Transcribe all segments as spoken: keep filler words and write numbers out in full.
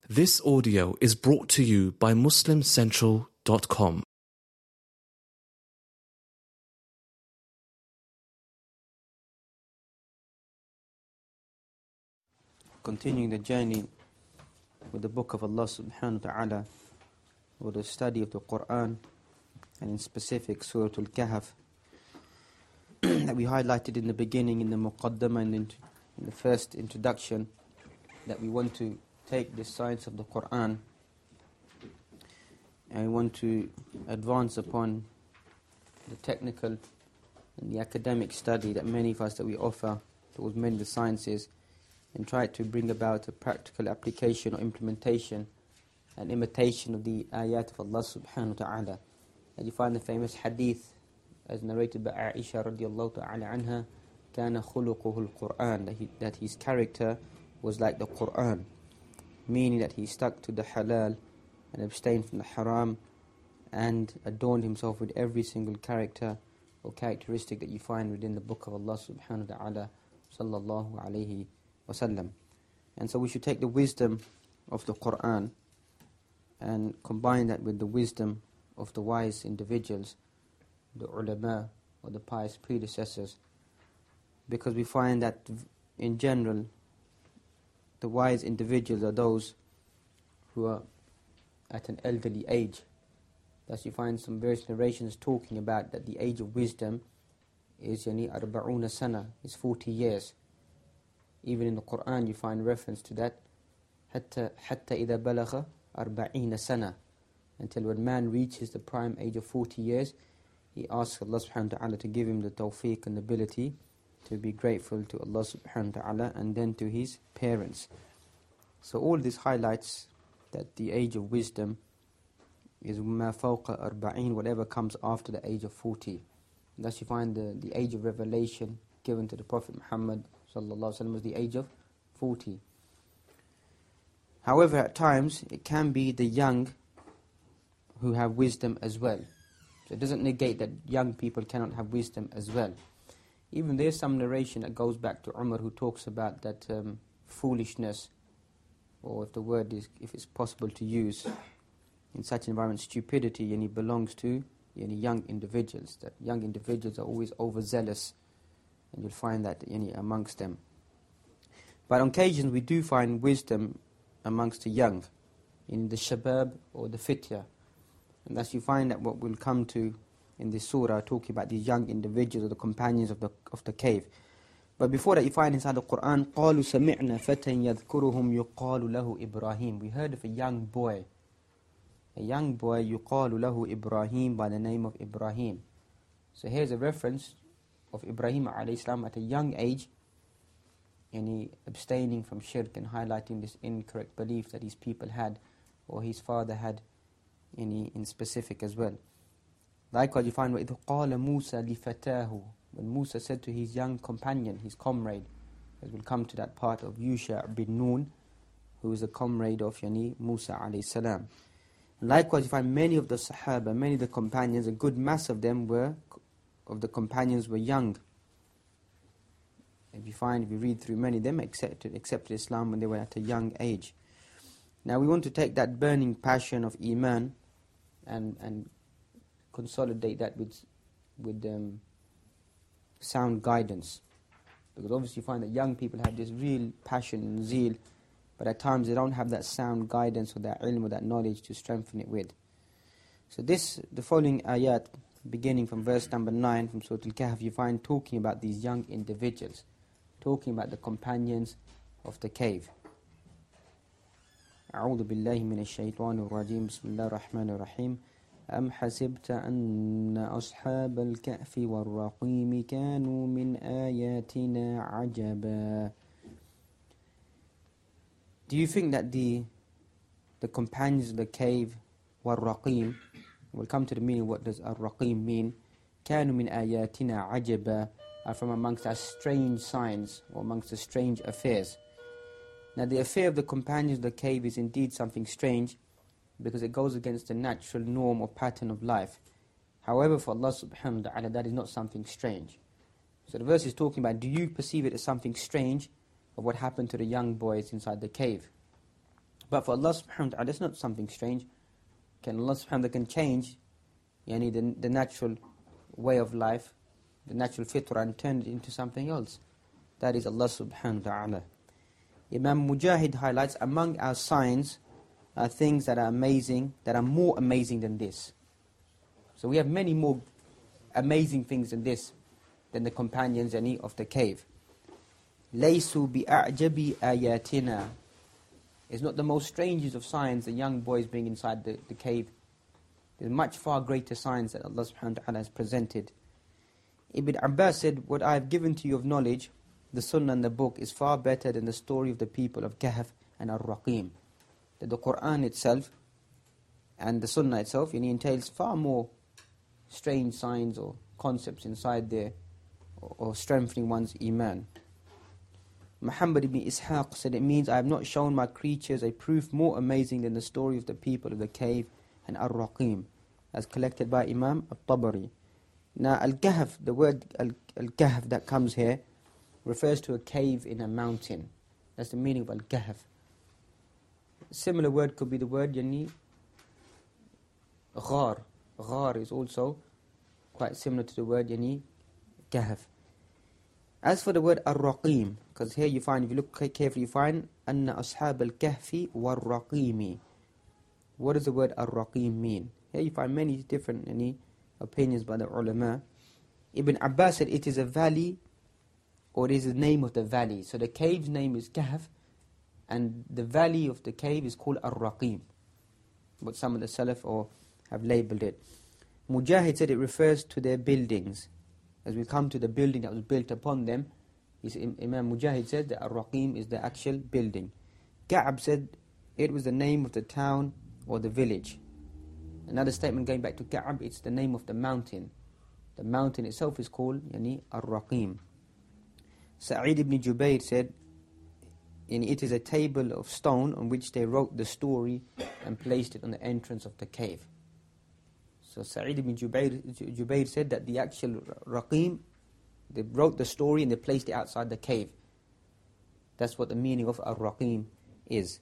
This audio is brought to you by Muslim Central dot com. Continuing the journey with the book of Allah subhanahu wa ta'ala, with the study of the Quran, and in specific Surah Al-Kahf, that we highlighted in the beginning, in the Muqaddamah, and in the first introduction, that we want to take the science of the Quran and we want to advance upon the technical and the academic study that many of us that we offer towards many of the sciences, and try to bring about a practical application or implementation and imitation of the ayat of Allah subhanahu wa ta'ala. And you find the famous hadith as narrated by Aisha radiallahu ta'ala anha, كَانَ خُلُقُهُ الْقُرْآنِ, that, he, that his character was like the Qur'an, meaning that he stuck to the halal and abstained from the haram and adorned himself with every single character or characteristic that you find within the book of Allah subhanahu wa ta'ala sallallahu alayhi wasallam. And so we should take the wisdom of the Qur'an and combine that with the wisdom of the wise individuals, the ulama or the pious predecessors, because we find that in general the wise individuals are those who are at an elderly age. Thus you find some various narrations talking about that the age of wisdom is yani arba'una sana, is forty years. Even in the Qur'an you find reference to that, hatta hatta idha balagha arba'ina sana, until when man reaches the prime age of forty years, he asks Allah subhanahu wa ta'ala to give him the tawfiq and ability to be grateful to Allah subhanahu wa ta'ala and then to his parents. So all this highlights that the age of wisdom is ma fawqa arba'in, whatever comes after the age of forty. And thus you find the, the age of revelation given to the Prophet Muhammad sallallahu alaihi wasallam was the age of forty. However, at times it can be the young who have wisdom as well. So it doesn't negate that young people cannot have wisdom as well. Even there's some narration that goes back to Umar, who talks about that um, foolishness, or if the word is, if it's possible to use in such an environment, stupidity, and it belongs to yani, young individuals. That young individuals are always overzealous, and you'll find that yani, amongst them. But on occasions we do find wisdom amongst the young, in the shabab or the fitya. And thus you find that what we'll come to in this surah, talking about these young individuals or the companions of the of the cave. But before that you find inside the Qur'an, قَالُوا سَمِعْنَا فَتًى يَذْكُرُهُمْ يُقَالُ لَهُ إِبْرَاهِيم. We heard of a young boy, a young boy, يُقَالُ لَهُ إِبْرَاهِيم, by the name of Ibrahim. So here's a reference of Ibrahim alayhi salam at a young age, and he abstaining from shirk and highlighting this incorrect belief that his people had, or his father had, in, in specific as well. Likewise you find وَإِذْ قَالَ مُوسَى لِفَتَاهُ, when Musa said to his young companion, his comrade, as we'll come to that part of Yusha bin Nun, who is a comrade of yani, Musa alayhi salam. Likewise you find many of the Sahaba, many of the companions, a good mass of them were, of the companions were young. If you find, if you read through, many of them accepted, accepted Islam when they were at a young age. Now we want to take that burning passion of Iman and and consolidate that with with um, sound guidance, because obviously you find that young people have this real passion and zeal, but at times they don't have that sound guidance or that ilm or that knowledge to strengthen it with. So this, the following ayat, beginning from verse number nine from Surah Al-Kahf, you find talking about these young individuals, talking about the companions of the cave. أعوذ بالله من الشيطان الرجيم بسم الله الرحمن الرحيم أم حسبت أن أصحاب الكهف والرقيم كانوا من آياتنا عجبا. Do you think that the the companions of the cave والرقيم, we'll come to the meaning, what does الرقيم mean, كانوا من آياتنا عجبا, are from amongst our strange signs or amongst the strange affairs. Now the affair of the companions of the cave is indeed something strange, because it goes against the natural norm or pattern of life. However, for Allah subhanahu wa ta'ala, that is not something strange. So the verse is talking about, do you perceive it as something strange of what happened to the young boys inside the cave? But for Allah subhanahu wa ta'ala, it's not something strange. Can Allah subhanahu wa ta'ala can change yani, the, the natural way of life, the natural fitrah, and turn it into something else. That is Allah subhanahu wa ta'ala. Imam Mujahid highlights, among our signs are things that are amazing, that are more amazing than this. So we have many more amazing things than this, than the companions yani, of the cave. لَيْسُوا بِأَعْجَبِ آيَاتِنَا. It's not the most strangest of signs, the young boys being inside the, the cave. There's much far greater signs that Allah subhanahu wa ta'ala has presented. Ibn Abbas said, what I have given to you of knowledge, the Sunnah and the book, is far better than the story of the people of Kahf and Ar-Raqim. That the Qur'an itself and the Sunnah itself it entails far more strange signs or concepts inside there, or, or strengthening one's iman. Muhammad ibn Ishaq said, it means I have not shown my creatures a proof more amazing than the story of the people of the cave and Ar-Raqim, as collected by Imam Al-Tabari. Now, Al-Kahf, the word Al-Kahf that comes here, refers to a cave in a mountain. That's the meaning of Al-Kahf. A similar word could be the word yani, Ghar. Ghar is also quite similar to the word yani, Kahf. As for the word Ar-Raqim, because here you find, if you look carefully, you find Anna Ashab al-Kahfi war-Raqimi. What does the word Ar-Raqim mean? Here you find many different any, opinions by the ulama. Ibn Abbas said it is a valley, or it is the name of the valley. So the cave's name is Kahf, and the valley of the cave is called Ar-Raqim. But some of the Salaf or have labelled it. Mujahid said it refers to their buildings. As we come to the building that was built upon them, Imam Mujahid said that Ar-Raqim is the actual building. Ka'ab said it was the name of the town or the village. Another statement going back to Ka'ab, it's the name of the mountain. The mountain itself is called yani, Ar-Raqim. Sa'id ibn Jubayr said, yani, it is a table of stone on which they wrote the story and placed it on the entrance of the cave. So Sa'id ibn Jubayr, Jubayr said that the actual Raqim, they wrote the story and they placed it outside the cave. That's what the meaning of Ar-Raqim is.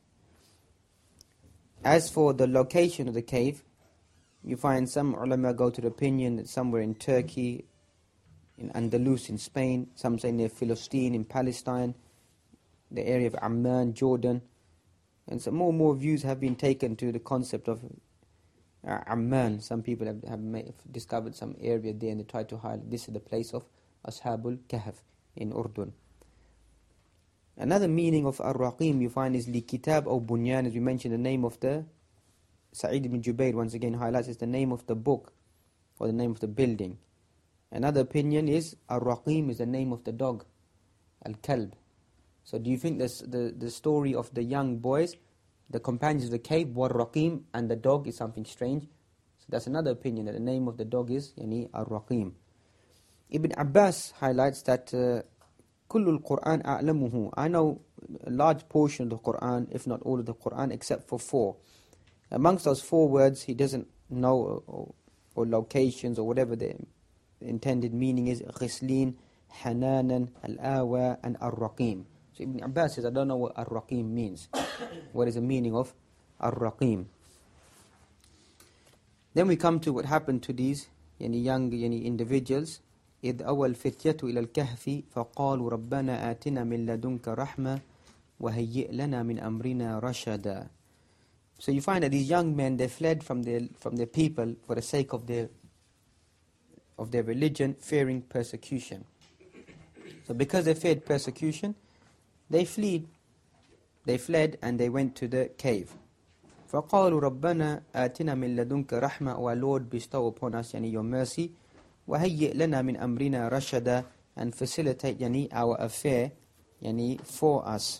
As for the location of the cave, you find some ulama go to the opinion that somewhere in Turkey, in Andalus, in Spain, some say near Philistine, in Palestine, the area of Amman, Jordan. And some more and more views have been taken to the concept of uh, Amman. Some people have, have made, discovered some area there and they try to highlight this is the place of Ashabul Kahf in Urdun. Another meaning of Ar-Raqim you find is Li Kitab or Bunyan, as we mentioned, the name of the Sa'id ibn Jubayr once again highlights is the name of the book or the name of the building. Another opinion is Ar-Raqim is the name of the dog, Al-Kalb. So do you think this, the, the story of the young boys, the companions of the cave, War-Raqim, and the dog is something strange? So that's another opinion, that the name of the dog is yani Ar-Raqim. Ibn Abbas highlights that uh, Kullul Quran a'lamuhu. I know a large portion of the Quran, if not all of the Quran, except for four. Amongst those four words, he doesn't know, or, or locations, or whatever the intended meaning is. Ghislin, Hananan, Al-Awa, and Ar-Raqim. So Ibn Abbas says, I don't know what Ar-Raqim means. What is the meaning of Ar-Raqim? Then we come to what happened to these yani young yani individuals. إذ أول فتية إلى الكهف فقالوا ربنا آتنا من لدنك رحمة وهيئ لنا من أمرنا رشدا. So you find that these young men, they fled from their from their people for the sake of their of their religion, fearing persecution. So because they feared persecution, they fled. They fled and they went to the cave. فقالوا ربنا آتنا من لدنك رحمة. O our Lord, bestow upon us yani your mercy. وهيئ لنا من أمرنا رشدا, and facilitate yani our affair yani for us.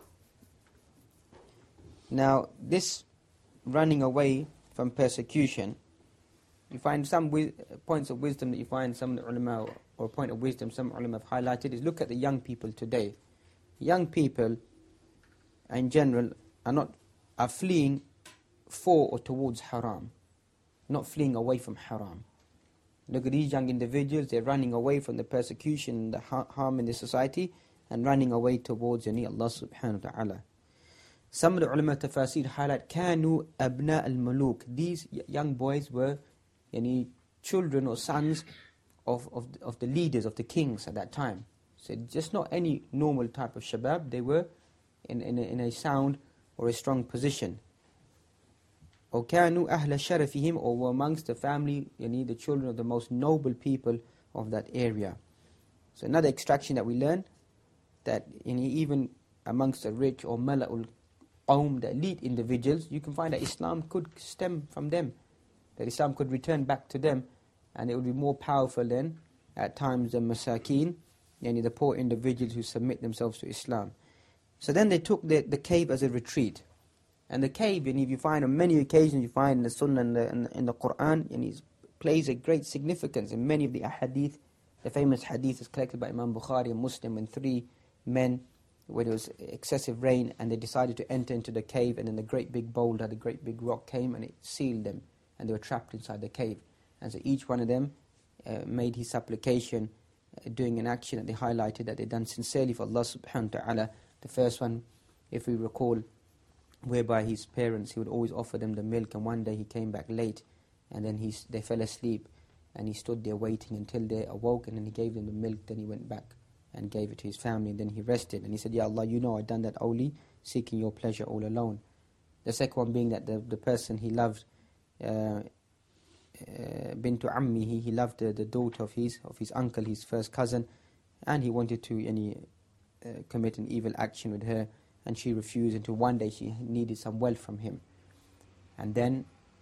Now this running away from persecution, you find some wi- points of wisdom that you find some ulama, or a point of wisdom some ulama have highlighted is look at the young people today. Young people in general are not are fleeing for or towards haram, not fleeing away from haram. Look at these young individuals, they're running away from the persecution and the ha- harm in the society and running away towards yani Allah subhanahu wa ta'ala. Some of the ulama tafasir highlight كانوا أبناء الملوك. These young boys were yani, children or sons of, of, of the leaders, of the kings at that time. So just not any normal type of shabab, they were in, in, a, in a sound or a strong position. Or كانوا أهل شرفهم, or were amongst the family, yani, the children of the most noble people of that area. So another extraction that we learn, that yani, even amongst the rich or mala'ul qawm, the elite individuals, you can find that Islam could stem from them, that Islam could return back to them, and it would be more powerful than at times the masakeen, yani the poor individuals who submit themselves to Islam. So then they took the, the cave as a retreat. And the cave, and if you find on many occasions, you find in the Sunnah and the, in, the, in the Quran, and it plays a great significance in many of the ahadith. The famous hadith is collected by Imam Bukhari and Muslim, when three men, when it was excessive rain, and they decided to enter into the cave, and then the great big boulder, the great big rock came, and it sealed them, and they were trapped inside the cave. And so each one of them uh, made his supplication, uh, doing an action that they highlighted, that they done sincerely for Allah subhanahu wa ta'ala. The first one, if we recall, whereby his parents, he would always offer them the milk, and one day he came back late, and then he, they fell asleep, and he stood there waiting until they awoke, and then he gave them the milk, then he went back and gave it to his family, and then he rested, and he said, Ya Allah, you know I've done that only seeking your pleasure all alone. The second one being that the, the person he loved, uh, uh, bintu ammihi, he loved the, the daughter of his, of his uncle, his first cousin, and he wanted to any, uh, commit an evil action with her, and she refused until one day she needed some wealth from him. And then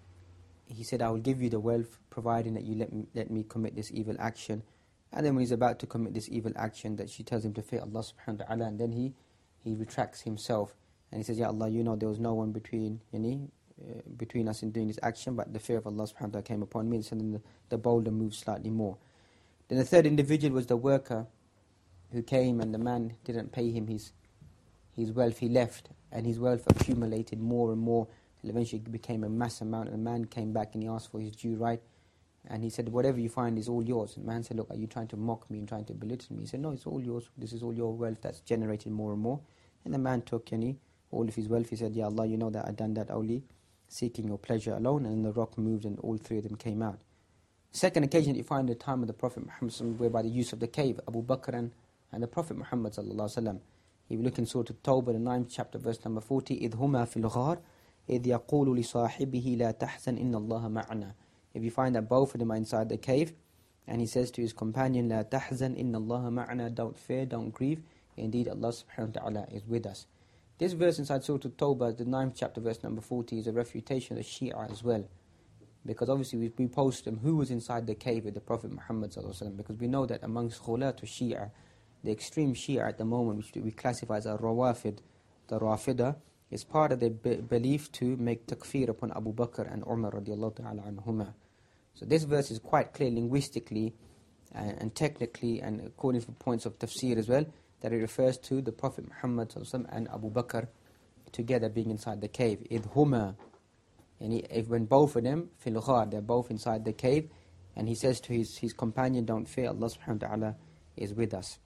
he said, I will give you the wealth, providing that you let me, let me commit this evil action. And then when he's about to commit this evil action, that she tells him to fear Allah subhanahu wa ta'ala, and then he, he retracts himself. And he says, Ya Allah, you know there was no one between yani, uh, between us in doing this action, but the fear of Allah subhanahu wa ta'ala came upon me, and then the, the boulder moved slightly more. Then the third individual was the worker who came, and the man didn't pay him his his wealth. He left, and his wealth accumulated more and more, till eventually it became a mass amount. And the man came back and he asked for his due right, and he said, whatever you find is all yours. And the man said, look, are you trying to mock me and trying to belittle me? He said, no, it's all yours. This is all your wealth that's generated more and more. And the man took yani, all of his wealth. He said, Ya Allah, you know that I've done that only seeking your pleasure alone. And the rock moved, and all three of them came out. Second occasion that you find the time of the Prophet Muhammad, whereby the use of the cave, Abu Bakr and, and the Prophet Muhammad sallallahu alaihi wasallam. If you look in Surah At-Tawbah, the ninth chapter, verse number forty, إِذْ هُمَا فِي الْغَارِ إِذْ يَقُولُ لِصَاحِبِهِ لَا تَحْزَنْ إِنَّ اللَّهَ مَعَنَا. If you find that both of them are inside the cave, and he says to his companion, لَا تَحْزَنْ إِنَّ اللَّهَ مَعَنَا, don't fear, don't grieve, indeed Allah subhanahu wa ta'ala is with us. This verse inside Surah At-Tawbah, the ninth chapter, verse number forty, is a refutation of the Shia as well. Because obviously we, we post them, who was inside the cave with the Prophet Muhammad sallallahu alaihi wasallam, because we know that amongst Khulatu Shia, the extreme Shia at the moment, which we classify as a Rawafid, the Rafidah, is part of their be- belief to make takfir upon Abu Bakr and Umar radiallahu ta'ala anhuma. So this verse is quite clear linguistically and, and technically, and according to the points of tafsir as well, that it refers to the Prophet Muhammad sallallahu alaihi wasallam and Abu Bakr together being inside the cave. إِذْ هُمَا, and he, if when both of them, fil ghar, they're both inside the cave, and he says to his, his companion, don't fear, Allah subhanahu wa ta'ala is with us.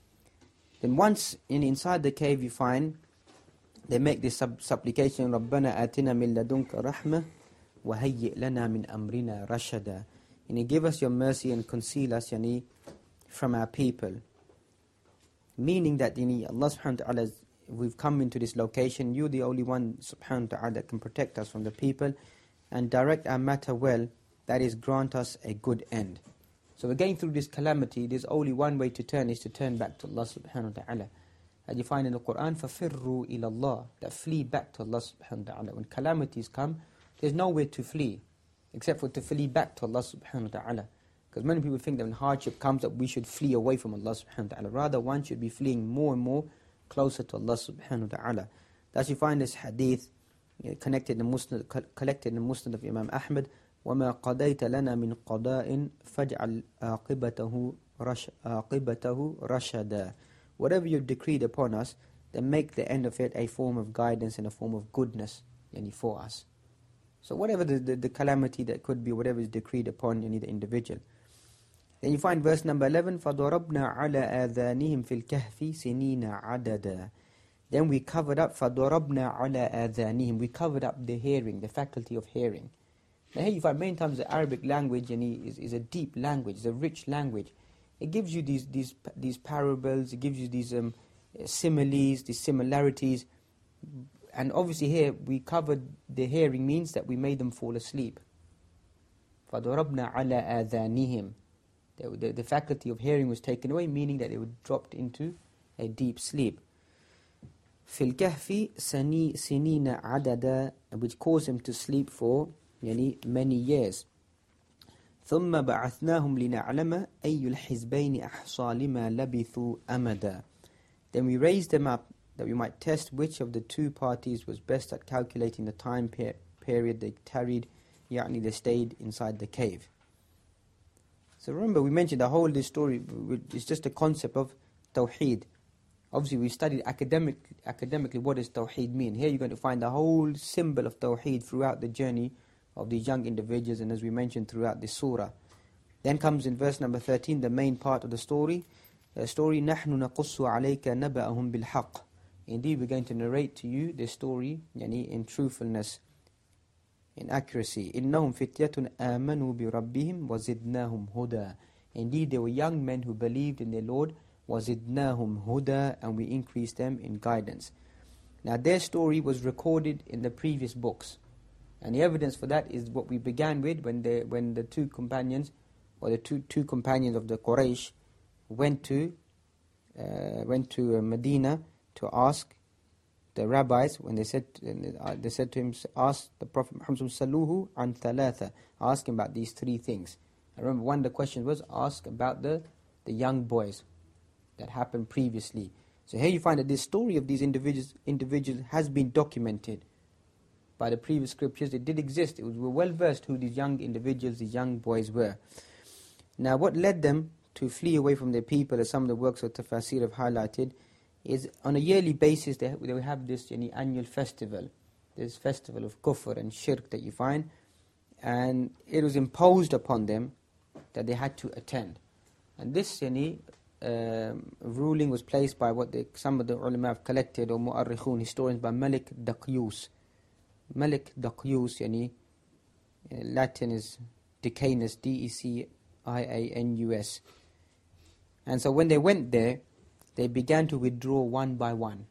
Then once in inside the cave you find, they make this sub- supplication, رَبَّنَا آتِنَا مِن لَدُنْكَ رَحْمَةً وَهَيِّئْ لَنَا مِنْ أَمْرِنَا رَشَدًا. And you give us your mercy and conceal us yani, from our people. Meaning that yani, Allah subhanahu wa ta'ala, we've come into this location, you're the only one subhanahu wa ta'ala that can protect us from the people and direct our matter well, that is, grant us a good end. So we're going through this calamity, there's only one way to turn, is to turn back to Allah subhanahu wa ta'ala. As you find in the Quran, فَفِرُّوا إِلَى اللَّهِ, that flee back to Allah subhanahu wa ta'ala. When calamities come, there's nowhere to flee, except for to flee back to Allah subhanahu wa ta'ala. Because many people think that when hardship comes, that we should flee away from Allah subhanahu wa ta'ala. Rather, one should be fleeing more and more closer to Allah subhanahu wa ta'ala. Thus you find this hadith you know, connected in the Musnad, collected in the Musnad of Imam Ahmad, وَمَا قَضَيْتَ لَنَا مِنْ قَضَاءٍ فَاجْعَلْ عَاقِبَتَهُ رَشَ عَاقِبَتَهُ رَشَدًا. Whatever you've decreed upon us, then make the end of it a form of guidance and a form of goodness yani, for us. So whatever the, the, the calamity that could be, whatever is decreed upon yani, the individual. Then you find verse number eleven, فَضَرَبْنَا عَلَىٰ آذَانِهِمْ فِي الْكَهْفِ سِنِينَ عَدَدًا. Then we covered up فَضَرَبْنَا عَلَىٰ آذَانِهِمْ. We covered up the hearing, the faculty of hearing. Now here you find many times the Arabic language and is, is a deep language, it's a rich language. It gives you these these these parables, it gives you these um, similes, these similarities. And obviously here we covered the hearing means that we made them fall asleep. فَضَرَبْنَا عَلَىٰ آذَانِهِمْ. The, the, the faculty of hearing was taken away, meaning that they were dropped into a deep sleep. فِي الْكَهْفِ سِنِينَ عَدَدًا, which caused him to sleep for yani, many years. ثُمَّ بَعَثْنَاهُمْ لِنَعْلَمَ أَيُّ الْحِزْبَيْنِ أَحْصَى لِمَا لَبِثُوا أَمَدًا. Then we raised them up that we might test which of the two parties was best at calculating the time per period they tarried, yani they stayed inside the cave. So remember, we mentioned the whole of this story is just a concept of Tawheed. Obviously, we studied academic, academically what does Tawheed mean. Here you're going to find the whole symbol of Tawheed throughout the journey of these young individuals, and as we mentioned throughout this surah. Then comes in verse number thirteen, the main part of the story. The story, نَحْنُ نَقُصُّ عَلَيْكَ نَبَأَهُمْ بِالْحَقِّ. Indeed, we're going to narrate to you this story yani in truthfulness, in accuracy. إِنَّهُمْ فِتْيَةٌ آمَنُوا بِرَبِّهِمْ وَزِدْنَاهُمْ هُدًى. Indeed, they were young men who believed in their Lord, وَزِدْنَاهُمْ هُدًى, and we increased them in guidance. Now their story was recorded in the previous books. And the evidence for that is what we began with when the, when the two companions, or the two, two companions of the Quraysh, went to, uh, went to uh, Medina to ask the rabbis, when they said uh, they said to him, ask the Prophet Muhammad sallallahu an thalatha, ask him about these three things. I remember one of the questions was, ask about the, the young boys that happened previously. So here you find that this story of these individuals, individuals has been documented by the previous scriptures. It did exist. It was, we were well versed who these young individuals, these young boys were. Now what led them to flee away from their people, as some of the works of Tafasir have highlighted, is on a yearly basis they, they will have this yani, annual festival, this festival of kufr and shirk that you find, and it was imposed upon them that they had to attend. And this yani, um, ruling was placed by what they, some of the ulama have collected, or mu'arrikhun, historians, by Malik Daqius. Malik Daqius, yani, Latin is Decanus, D E C I A N U S. And so when they went there, they began to withdraw one by one.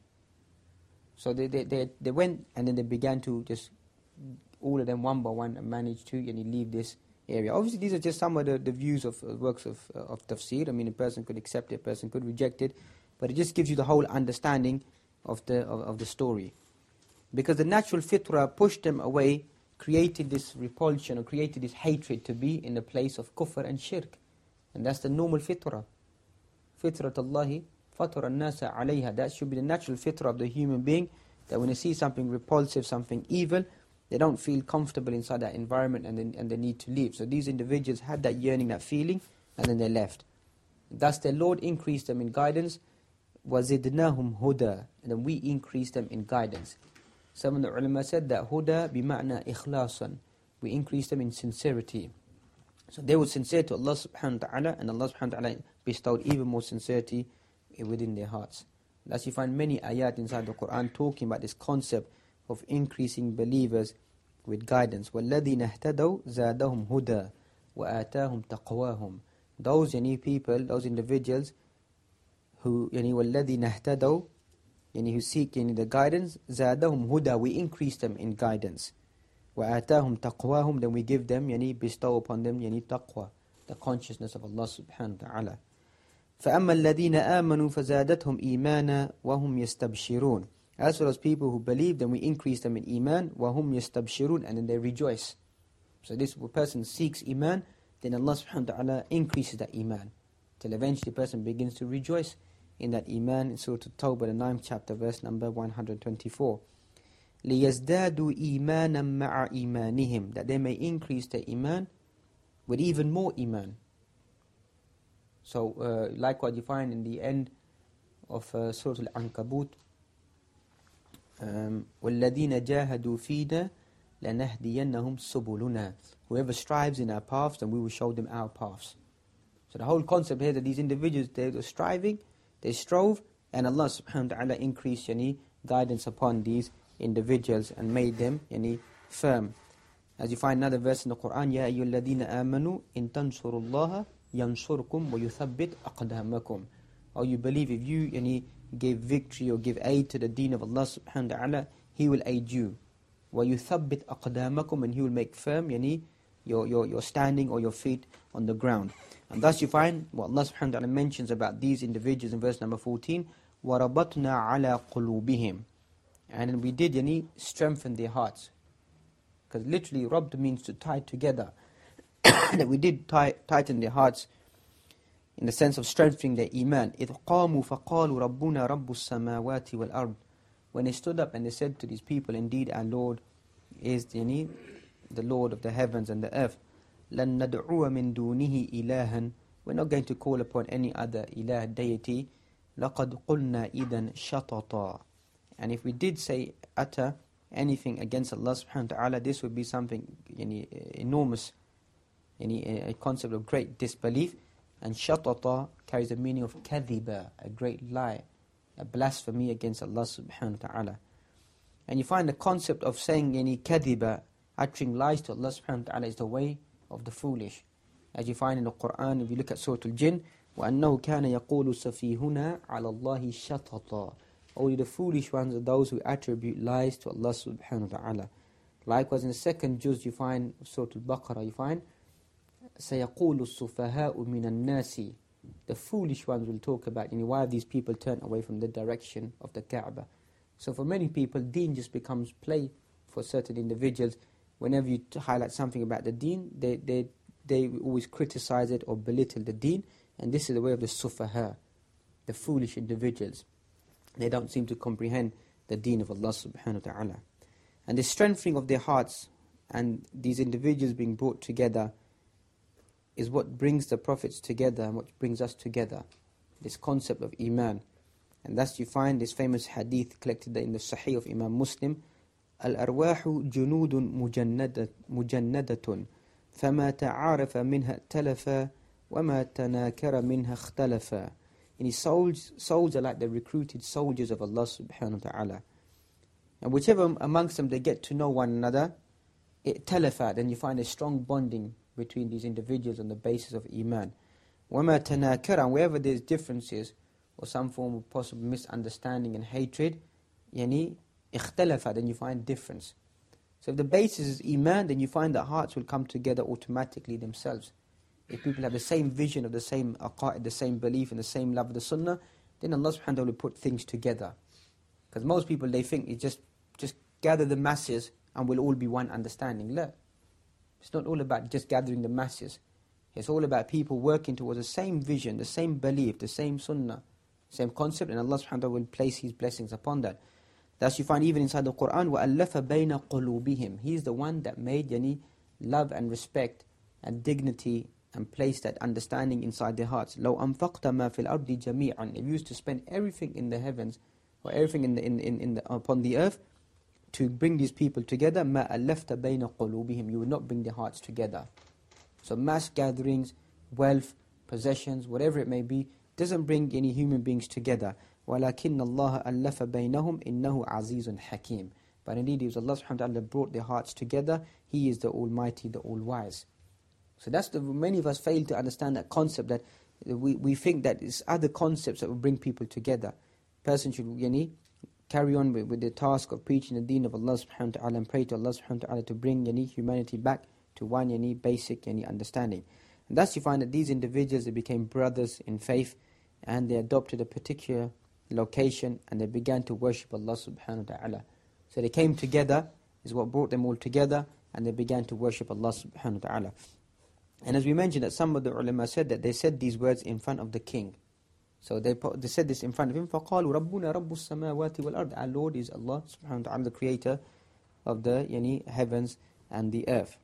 So they they, they, they went and then they began to just, all of them one by one, managed to yani, leave this area. Obviously these are just some of the, the views of uh, works of, uh, of tafsir. I mean, a person could accept it, a person could reject it, but it just gives you the whole understanding of the, of, of the story. Because the natural fitrah pushed them away, created this repulsion or created this hatred to be in the place of kufr and shirk. And that's the normal fitrah. Fitrat Allahi fatura an-nasa alayha. That should be the natural fitrah of the human being, that when they see something repulsive, something evil, they don't feel comfortable inside that environment and they, and they need to leave. So these individuals had that yearning, that feeling, and then they left. Thus their Lord increased them in guidance. وَزِدْنَاهُمْ هُدًى. And then we increased them in guidance. Some of the ulama said that huda bima'na ikhlasan. We increased them in sincerity. So they were sincere to Allah subhanahu wa ta'ala, and Allah subhanahu wa ta'ala bestowed even more sincerity within their hearts. Thus you find many ayat inside the Quran talking about this concept of increasing believers with guidance. وَالَّذِينَ اهْتَدَوْا زَادَهُمْ هُدًى وَآتَاهُمْ تَقْوَاهُمْ. Those yani people, those individuals who, yani وَالَّذِينَ اهْتَدَوْا, yani who seek yani the guidance, زَادَهُمْ هُدًى, we increase them in guidance. وَآتَاهُمْ تَقْوَاهُمْ, then we give them, yani bestow upon them, yani taqwa, the consciousness of Allah subhanahu wa ta'ala. فَأَمَّا الَّذِينَ آمَنُوا فَزَادَتْهُمْ إِيمَانًا وَهُمْ يَسْتَبْشِرُونَ. As for those people who believe, then we increase them in iman, وَهُمْ يَسْتَبْشِرُونَ, and then they rejoice. So this person seeks iman, then Allah subhanahu wa ta'ala increases that iman, till eventually the person begins to rejoice in that iman. In Surah At-Tawbah, the ninth chapter, verse number one hundred twenty-four. لِيَزْدَادُوا إِيمَانًا مَعَ إِيمَانِهِمْ, that they may increase their iman with even more iman. So uh, like what you find in the end of uh, Surah Al-Ankabut, um, وَالَّذِينَ جَاهَدُوا فِينَا لَنَهْدِيَنَّهُمْ سُبُلُنَا. Whoever strives in our paths, then we will show them our paths. So the whole concept here that these individuals, they were striving, they strove, and Allah subhanahu wa ta'ala increased yani, guidance upon these individuals and made them yani, firm. As you find another verse in the Quran, يَا أَيُّ الَّذِينَ آمَنُوا إِن تَنْصُرُوا اللَّهَ يَنْصُرْكُمْ وَيُثَبِّتْ أَقْدَامَكُمْ. Or you believe if you yani, give victory or give aid to the deen of Allah subhanahu wa ta'ala, He will aid you. وَيُثَبِّتْ أَقْدَامَكُمْ, and He will make firm yani, your, your, your standing or your feet on the ground. And thus you find what Allah subhanahu wa ta'ala mentions about these individuals in verse number fourteen, وَرَبَطْنَا عَلَىٰ قُلُوبِهِمْ. And we did yani, strengthen their hearts. Because literally, Rabt means to tie together. That we did tie, tighten their hearts in the sense of strengthening their iman. إِذْ قَامُوا فَقَالُوا رَبُّنَا رَبُّ السَّمَاوَاتِ وَالْأَرْضِ. When they stood up and they said to these people, indeed our Lord is yani, the Lord of the heavens and the earth. لَن نَدْعُوَ مِن دُونِهِ إِلَهًا. We're not going to call upon any other ilah, deity. لَقَدْ قُلْنَا إِذًا شَطَطًا. And if we did say, utter anything against Allah subhanahu wa ta'ala, this would be something yani, enormous, yani, a concept of great disbelief. And shatata carries the meaning of kadhiba, a great lie, a blasphemy against Allah subhanahu wa ta'ala. And you find the concept of saying yani, kadhiba, uttering lies to Allah subhanahu wa ta'ala, is the way of the foolish. As you find in the Quran, if you look at Surah Al-Jinn, وَأَنَّهُ كَانَ يَقُولُ سَفِيهُنَا عَلَى اللَّهِ شَطَطًا. Only the foolish ones are those who attribute lies to Allah subhanahu wa ta'ala. Likewise in the second juz you find, Surah Al-Baqarah, you find, سَيَقُولُ السُّفَهَاءُ مِنَ النَّاسِ. The foolish ones will talk about, you know, why have these people turned away from the direction of the Kaaba. So for many people, deen just becomes play for certain individuals. Whenever you highlight something about the deen, they, they, they always criticize it or belittle the deen. And this is the way of the sufaha, the foolish individuals. They don't seem to comprehend the deen of Allah subhanahu wa ta'ala. And the strengthening of their hearts and these individuals being brought together is what brings the prophets together and what brings us together. This concept of Iman. And thus you find this famous hadith collected in the Sahih of Imam Muslim, Al-arwahu junudun mujannadatun, fama ta'arafa minha talafa, wama tanakara minha ikhtalafa. And his souls, souls are like the recruited soldiers of Allah subhanahu wa ta'ala. And whichever amongst them they get to know one another, it talafa, then you find a strong bonding between these individuals on the basis of Iman. وَمَا تَنَاكَرَ, and wherever there's differences or some form of possible misunderstanding and hatred, yani ikhtalafa, then you find difference. So if the basis is Iman, then you find that hearts will come together automatically themselves. If people have the same vision of the same aqa'id, the same belief and the same love of the sunnah, then Allah subhanahu wa ta'ala will put things together. Because most people, they think it's just, just gather the masses and we'll all be one understanding. La. It's not all about just gathering the masses. It's all about people working towards the same vision, the same belief, the same sunnah, same concept, and Allah subhanahu wa ta'ala will place His blessings upon that. Thus you find even inside the Quran, وَأَلَّفَ بَيْنَ قُلُوبِهِمْ. He is the one that made yani, love and respect and dignity and placed that understanding inside their hearts. لَوْ أَنفَقْتَ مَا فِي الْأَرْضِ جَمِيعًا. If you used to spend everything in the heavens, or everything in the, in, in, in the, upon the earth, to bring these people together, مَا أَلَّفْتَ بَيْنَ قُلُوبِهِمْ. You would not bring their hearts together. So mass gatherings, wealth, possessions, whatever it may be, doesn't bring any human beings together. وَلَكِنَّ اللَّهَ أَلَّفَ بَيْنَهُمْ إِنَّهُ عَزِيزٌ حَكِيمٌ. But indeed it was Allah subhanahu wa ta'ala that brought their hearts together. He is the Almighty, the All-Wise. So that's the, many of us fail to understand that concept, that we, we think that it's other concepts that will bring people together. Person should yani, carry on with, with the task of preaching the deen of Allah subhanahu wa ta'ala and pray to Allah subhanahu wa ta'ala to bring yani, humanity back to one yani, basic yani, understanding. And thus you find that these individuals, they became brothers in faith and they adopted a particular location and they began to worship Allah subhanahu wa ta'ala. So they came together, is what brought them all together, and they began to worship Allah subhanahu wa ta'ala. And as we mentioned, that some of the ulama said that they said these words in front of the king. So they, they said this in front of him, فَقَالُوا رَبُّنَا رَبُّ السَّمَاوَاتِ وَالْأَرْضِ. Our Lord is Allah subhanahu wa ta'ala, the creator of the yani, heavens and the earth.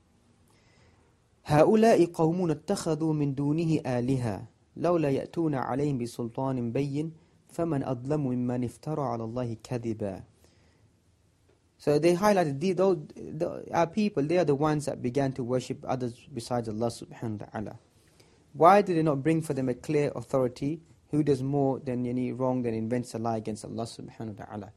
هؤلاء قومون اتخذوا من دونه آلهة لولا يأتون عليهم بسلطان بين فمن أظلم ممن افترى على الله كذبا. So they highlighted, the, those, the, our people, they are the ones that began to worship others besides Allah subhanahu wa ta'ala. Why did they not bring for them a clear authority? Who does more than any wrong than invents a lie against Allah subhanahu wa ta'ala?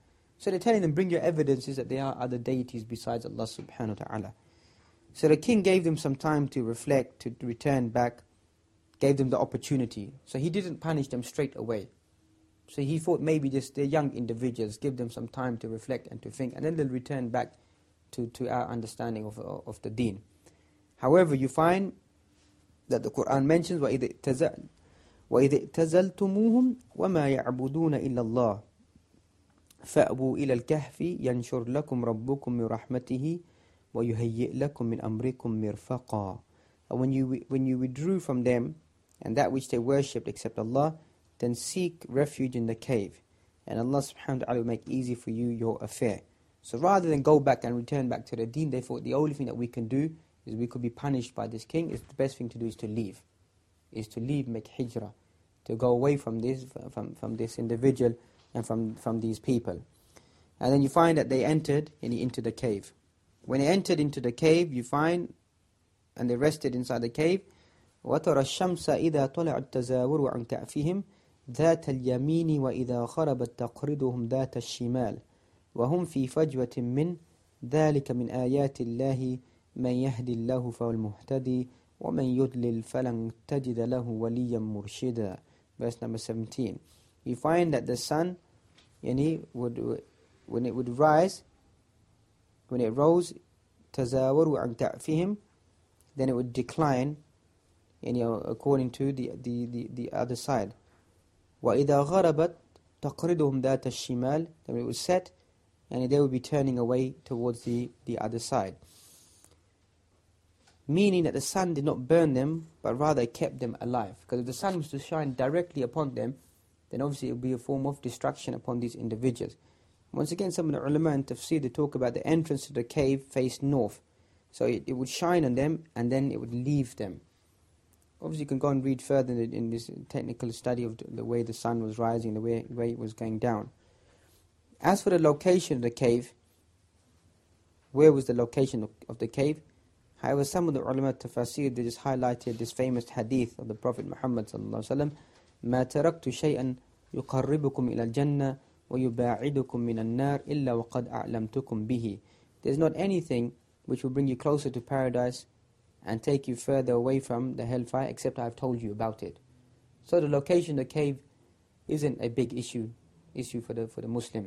So they're telling them, bring your evidences that there are other deities besides Allah subhanahu wa ta'ala. So the king gave them some time to reflect, to return back, gave them the opportunity. So he didn't punish them straight away. So he thought maybe just they're young individuals, give them some time to reflect and to think, and then they'll return back to, to our understanding of, of the deen. However, you find that the Quran mentions وَإِذِ اِتَزَلْتُمُوهُمْ وَمَا يَعْبُدُونَ إِلَّا اللَّهِ فَأْبُوا إِلَى الْكَهْفِ يَنْشُرْ لَكُمْ رَبُّكُمْ مِنْ رَحْمَتِهِ وَيُهَيِّئْ لَكُمْ مِنْ أَمْرِكُمْ مِرْفَقًا. And when you, when you withdrew from them and that which they worshipped except Allah, then seek refuge in the cave, and Allah subhanahu wa ta'ala will make easy for you your affair. So rather than go back and return back to the deen, they thought the only thing that we can do is we could be punished by this king. Is the best thing to do is to leave, is to leave, make hijrah, to go away from this, from, from this individual and from, from these people. And then you find that they entered into the cave. When they entered into the cave, you find, and they rested inside the cave, وَتَرَى الشَّمْسَ إِذَا طَلَعَتْ تَزَاوَرُ عَنْ كَأْفِهِمْ ذات اليمين وإذا خربت تقرضهم ذات الشمال وهم في فجوة من ذلك من آيات الله من يهدي الله فهو المهتدي ومن يضلل فلن تجد له وليا مرشدا. Verse number seventeen. You find that the sun, yani, would, when it would rise, when it rose, تزاوروا عن كأفهم, then it would decline, yani, according to the, the, the, the other side. وَإِذَا غَرَبَتْ تَقْرِضُهُمْ ذَاتَ الشِّمَالِ, then it was set, and they would be turning away towards the, the other side. Meaning that the sun did not burn them, but rather kept them alive. Because if the sun was to shine directly upon them, then obviously it would be a form of destruction upon these individuals. Once again, some of the ulama and tafsir, they talk about the entrance to the cave faced north. So it, it would shine on them, and then it would leave them. Obviously, you can go and read further in, in this technical study of the, the way the sun was rising, the way, way it was going down. As for the location of the cave, where was the location of, of the cave? However, some of the ulama tafsir, they just highlighted this famous hadith of the Prophet Muhammad sallallahu alaihi wasallam, ما تركت شيئا يقربكم إلى الجنة ويباعدكم من النار إلا وقد أعلمتكم به. There's not anything which will bring you closer to paradise and take you further away from the hellfire, except I've told you about it. So the location of the cave isn't a big issue issue for the for the Muslim.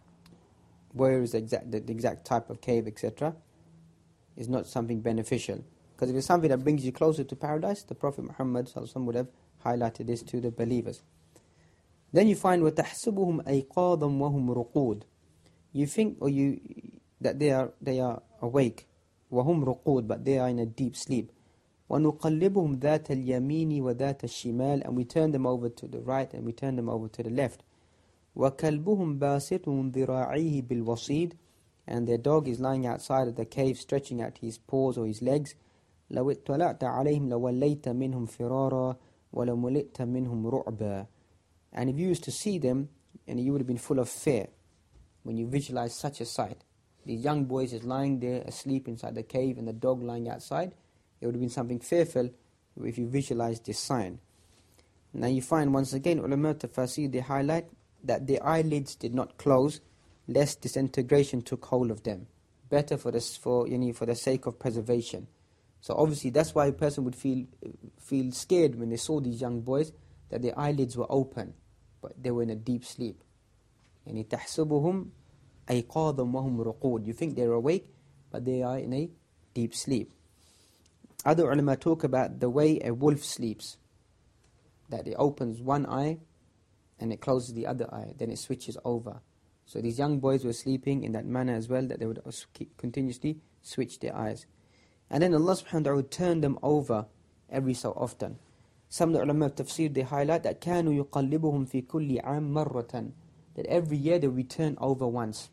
Where is the exact the, the exact type of cave, et cetera, is not something beneficial. Because if it's something that brings you closer to paradise, the Prophet Muhammad sallallahu alaihi wasallam would have highlighted this to the believers. Then you find وَتَحْسُبُهُمْ أَيْقَاظًا وَهُمْ رُقُودٌ. You think or you that they are they are awake. وهم رقود, but they are in a deep sleep. وَنُقَلِّبُهُمْ ذَاتَ الْيَمِينِ وَذَاتَ الشِّمَالِ, and we turn them over to the right and we turn them over to the left. وَكَلْبُهُمْ بَاسِطٌ ذِرَاعِهِ بِالْوَصِيدِ, and their dog is lying outside of the cave stretching out his paws or his legs. لَوْ اطَّلَعْتَ عَلَيْهِمْ لَوَلَّيْتَ مِنْهُمْ فِرَارًا وَلَمُلِئْتَ مِنْهُمْ رُعْبًا. And if you used to see them, and you would have been full of fear when you visualize such a sight. These young boys is lying there asleep inside the cave and the dog lying outside. It would have been something fearful if you visualize this sign. Now you find once again, ulama tafasir, they highlight that their eyelids did not close, lest disintegration took hold of them. Better for this, for you know, for the sake of preservation. So obviously that's why a person would feel feel scared when they saw these young boys, that their eyelids were open, but they were in a deep sleep. Yani تَحْسُبُهُمْ أَيْقَاظًا وَهُمْ رُقُودٌ. You think they're awake, but they are in a deep sleep. Other ulama talk about the way a wolf sleeps, that it opens one eye and it closes the other eye, then it switches over. So these young boys were sleeping in that manner as well, that they would continuously switch their eyes. And then Allah subhanahu wa ta'ala would turn them over every so often. Some of the ulama of tafsir, they highlight that كَانُوا يُقَلِّبُهُمْ فِي كُلِّ عَامٍ مَرَّةً, that every year they return over once.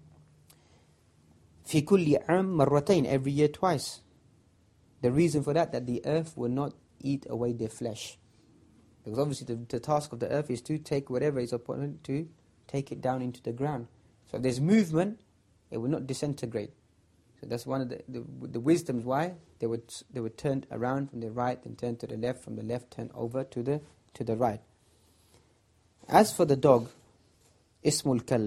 فِي كُلِّ عَامٍ مَرَّتَيْنِ, every year twice. The reason for that, that the earth will not eat away their flesh. Because obviously the, the task of the earth is to take whatever is upon it, to take it down into the ground. So if there's movement, it will not disintegrate. So that's one of the, the, the wisdoms why they would they would turn around from the right and turn to the left, from the left turn over to the to the right. As for the dog, Ismul Kalb,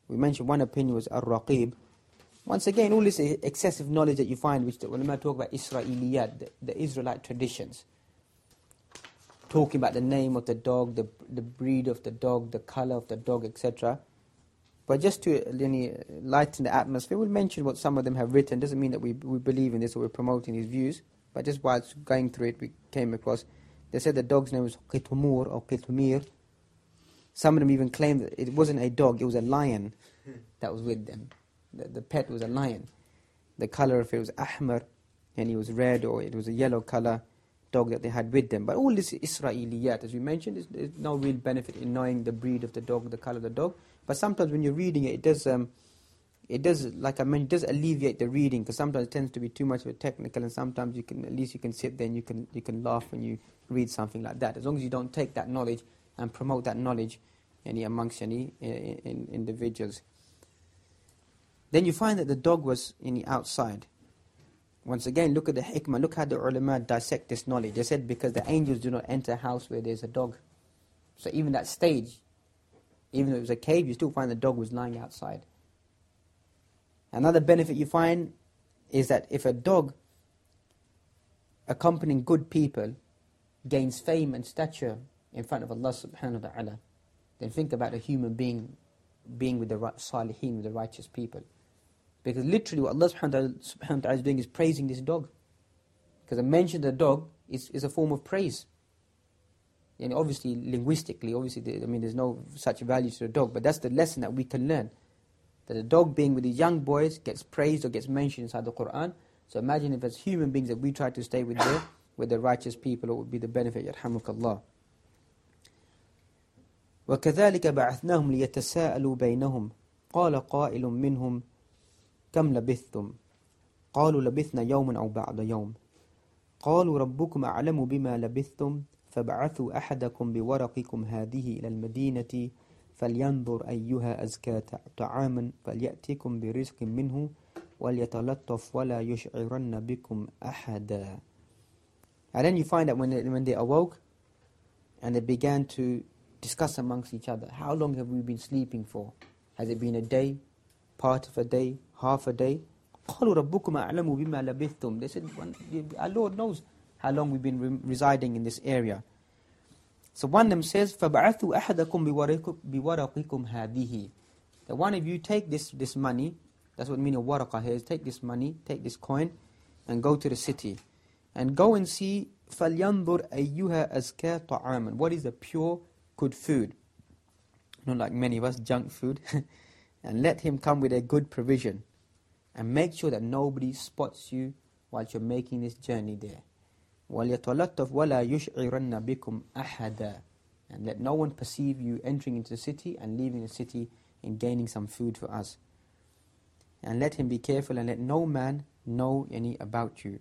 We mentioned one opinion was Ar-Raqib. Once again, all this excessive knowledge that you find, which the ulama talk about Israeliyat, the, the Israelite traditions, talking about the name of the dog, the the breed of the dog, the color of the dog, et cetera. But just to uh, lighten the atmosphere, we'll mention what some of them have written. Doesn't mean that we we believe in this or we're promoting these views. But just whilst going through it, we came across, they said the dog's name was Qitumur or Qitumir. Some of them even claimed that it wasn't a dog, it was a lion that was with them. The, the pet was a lion. The color of it was ahmar, and it was red, or it was a yellow color dog that they had with them. But all this Israeliyat, as we mentioned, is, there's no real benefit in knowing the breed of the dog, the color of the dog. But sometimes when you're reading it, it does, um, it does, like I mentioned, it does alleviate the reading, because sometimes it tends to be too much of a technical, and sometimes you can, at least you can sit there and you can, you can laugh when you read something like that. As long as you don't take that knowledge and promote that knowledge any amongst any in, in, individuals. Then you find that the dog was in the outside. Once again, look at the hikmah. Look how the ulama dissect this knowledge. They said because the angels do not enter a house where there's a dog. So even that stage, even though it was a cave, you still find the dog was lying outside. Another benefit you find is that if a dog accompanying good people gains fame and stature in front of Allah subhanahu wa ta'ala, then think about a human being being with the salihin, with the righteous people. Because literally what Allah subhanahu wa ta'ala is doing is praising this dog. Because the mention of the dog is, is a form of praise. And obviously, linguistically, obviously, I mean, there's no such value to the dog, but that's the lesson that we can learn. That the dog being with the young boys gets praised or gets mentioned inside the Qur'an. So imagine if as human beings that we try to stay with the, with the righteous people, it would be the benefit, yarhamukallah. وَكَذَلِكَ بَعَثْنَاهُمْ لِيَتَسَاءَلُوا بَيْنَهُمْ قَالَ قَائِلٌ مِّنْهُمْ كَمْ لَبِثْتُمْ قَالُوا لَبِثْنَا يَوْمًا أَوْ بَعْضَ يَوْمٍ قَالُوا رَبُّكُمْ أَعْلَمُ بِمَا لَبِثْتُمْ فَابْعَثُوا أَحَدَكُمْ بِوَرَقِكُمْ هَذِهِ إِلَى الْمَدِينَةِ فَلْيَنْظُرْ أَيُّهَا أَزْكَى طَعَامًا فَلْيَأْتِكُمْ بِرِزْقٍ مِّنْهُ وَلْيَتَلَطَّفْ وَلَا يُشْعِرَنَّ بِكُمْ أَحَدًا. And then you find that when they, when they awoke and they began to discuss amongst each other, how long have we been sleeping for? Has it been a day, part of a day, half a day? قَالُوا رَبُّكُمْ أَعْلَمُ بِمَا لَبِثْتُمْ. They said, our Lord knows how long we've been re- residing in this area. So one of them says, فَبَعَثُوا أَحَدَكُمْ بِوَرَقِكُمْ هَذِهِ. That one of you take this, this money, that's what meaning of waraqa here is, take this money, take this coin, and go to the city. And go and see, فَلْيَنْظُرْ أَيُّهَا أَزْكَى طَعَامًا. What is the pure, good food? Not like many of us, junk food. And let him come with a good provision. And make sure that nobody spots you whilst you're making this journey there. وَلْيَتَلَطَّفْ وَلَا يُشْعِرَنَّ بِكُمْ أَحَدًا. And let no one perceive you entering into the city and leaving the city and gaining some food for us. And let him be careful and let no man know any about you.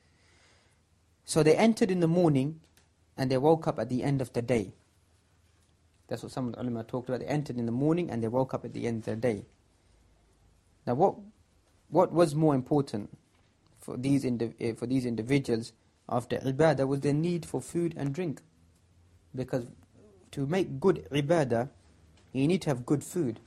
So they entered in the morning and they woke up at the end of the day. That's what some of the ulama talked about. They entered in the morning and they woke up at the end of the day. Now what what was more important for these indiv- for these individuals after ibadah was their need for food and drink. Because to make good ibadah, you need to have good food.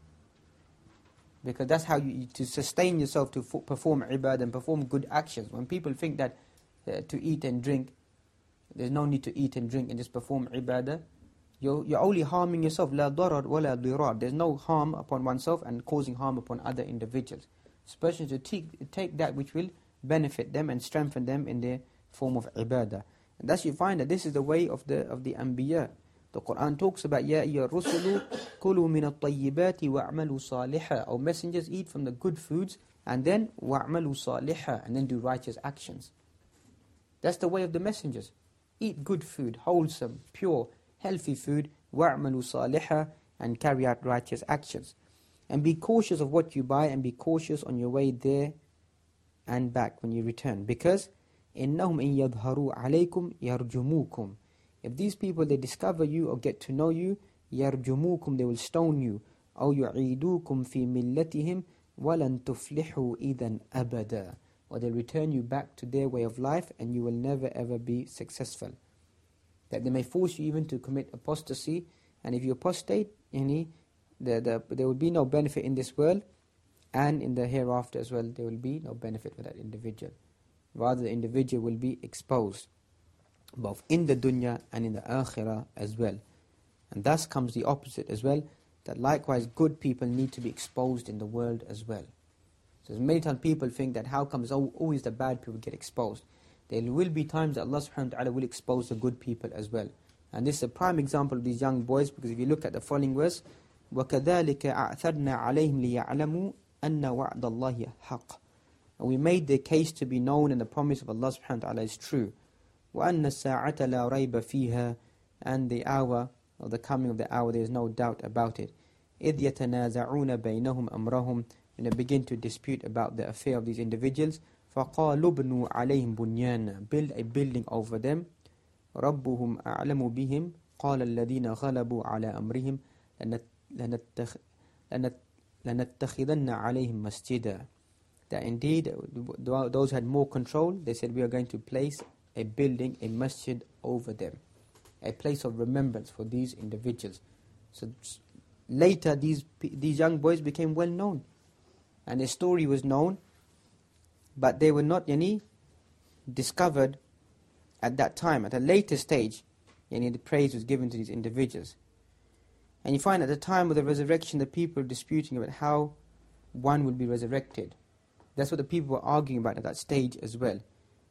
Because that's how you, to sustain yourself to f- perform ibadah and perform good actions. When people think that uh, to eat and drink, there's no need to eat and drink and just perform ibadah, you're, you're only harming yourself. La darar wa la dirar. There's no harm upon oneself and causing harm upon other individuals. Especially to take, take that which will benefit them and strengthen them in their form of ibadah. And thus you find that this is the way of the of the anbiya. The Quran talks about Ya ayyuha rusulu kulu min at-tayyibati wa'malu salihah. O messengers, eat from the good foods and then wa'malu salihah, and then do righteous actions. That's the way of the messengers. Eat good food, wholesome, pure, healthy food, wa'malu salihah, and carry out righteous actions. And be cautious of what you buy and be cautious on your way there and back when you return. Because إِنَّهُمْ إِن يَظْهَرُوا عَلَيْكُمْ يَرْجُمُوكُمْ. If these people, they discover you or get to know you, يَرْجُمُوكُمْ, they will stone you. أَوْ يُعِيدُوكُمْ فِي مِلَّتِهِمْ وَلَن تُفْلِحُوا إِذًا أَبَدًا. Or they'll return you back to their way of life and you will never ever be successful. That they may force you even to commit apostasy, and if you apostate, any, the, the, there will be no benefit in this world, and in the hereafter as well, there will be no benefit for that individual. Rather, the individual will be exposed, both in the dunya and in the akhirah as well. And thus comes the opposite as well, that likewise good people need to be exposed in the world as well. So many times people think that how comes always the bad people get exposed? There will be times that Allah subhanahu wa ta'ala will expose the good people as well. And this is a prime example of these young boys, because if you look at the following verse, وَكَذَلِكَ أَعْثَرْنَا عَلَيْهِمْ لِيَعْلَمُوا أَنَّ وَعْدَ اللَّهِ حَقٌّ. And we made the case to be known, and the promise of Allah subhanahu wa ta'ala is true. وَأَنَّ السَّاعَةَ لَا رَيْبَ فِيهَا. And the hour, or the coming of the hour, there is no doubt about it. إِذْ يَتَنَازَعُونَ بَيْنَهُمْ أَمْرَهُمْ. And they begin to dispute about the affair of these individuals. فَقَالُوا بْنُوا عَلَيْهِمْ بُنْيَانًا. Build a building over them. رَبُّهُمْ أَعْلَمُ بِهِمْ قَالَ الَّذِينَ غَلَبُوا عَلَى أَمْرِهِمْ لَنَتَّخِذَنَّ عَلَيْهِمْ مَسْجِدًا. That indeed, those who had more control, they said, we are going to place a building, a masjid over them. A place of remembrance for these individuals. So later, these, these young boys became well known. And their story was known, but they were not yani, discovered at that time. At a later stage, yani, the praise was given to these individuals. And you find at the time of the resurrection, the people were disputing about how one will be resurrected. That's what the people were arguing about at that stage as well.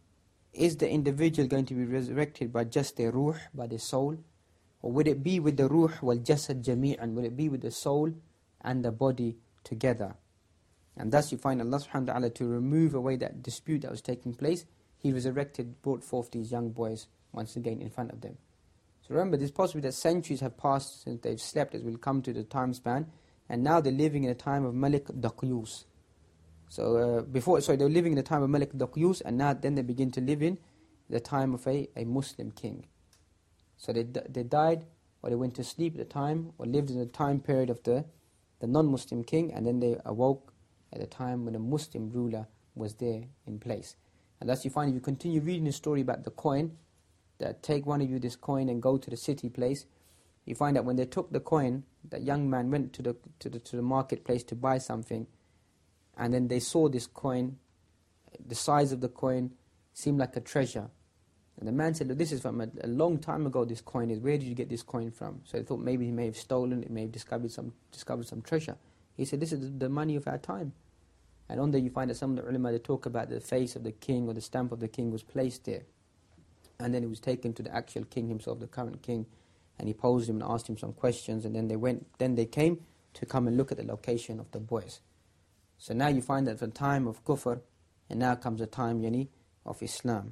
Is the individual going to be resurrected by just their ruh, by their soul? Or would it be with the ruh wal jasad jami'an? Would it be with the soul and the body together? And thus you find Allah subhanahu wa ta'ala, to remove away that dispute that was taking place, He resurrected, brought forth these young boys once again in front of them. So remember, it's possible that centuries have passed since they've slept, as we'll come to the time span, and now they're living in a time of Malik Daqyus. So uh, before, sorry, they were living in the time of Malik Daqyus, and now then they begin to live in the time of a, a Muslim king. So they they died, or they went to sleep at the time, or lived in the time period of the, the non-Muslim king, and then they awoke at the time when a Muslim ruler was there in place. And thus you find, if you continue reading the story about the coin, that take one of you this coin and go to the city place, you find that when they took the coin, that young man went to the to the, to the marketplace to buy something, and then they saw this coin, the size of the coin seemed like a treasure. And the man said, look, this is from a, a long time ago, this coin is, where did you get this coin from? So they thought maybe he may have stolen it, may have discovered some discovered some treasure. He said, this is the money of our time. And on there you find that some of the ulama, they talk about the face of the king, or the stamp of the king was placed there. And then it was taken to the actual king himself, the current king, and he posed him and asked him some questions, and then they went, then they came to come and look at the location of the boys. So now you find that the time of kufr, and now comes the time, yani, of Islam.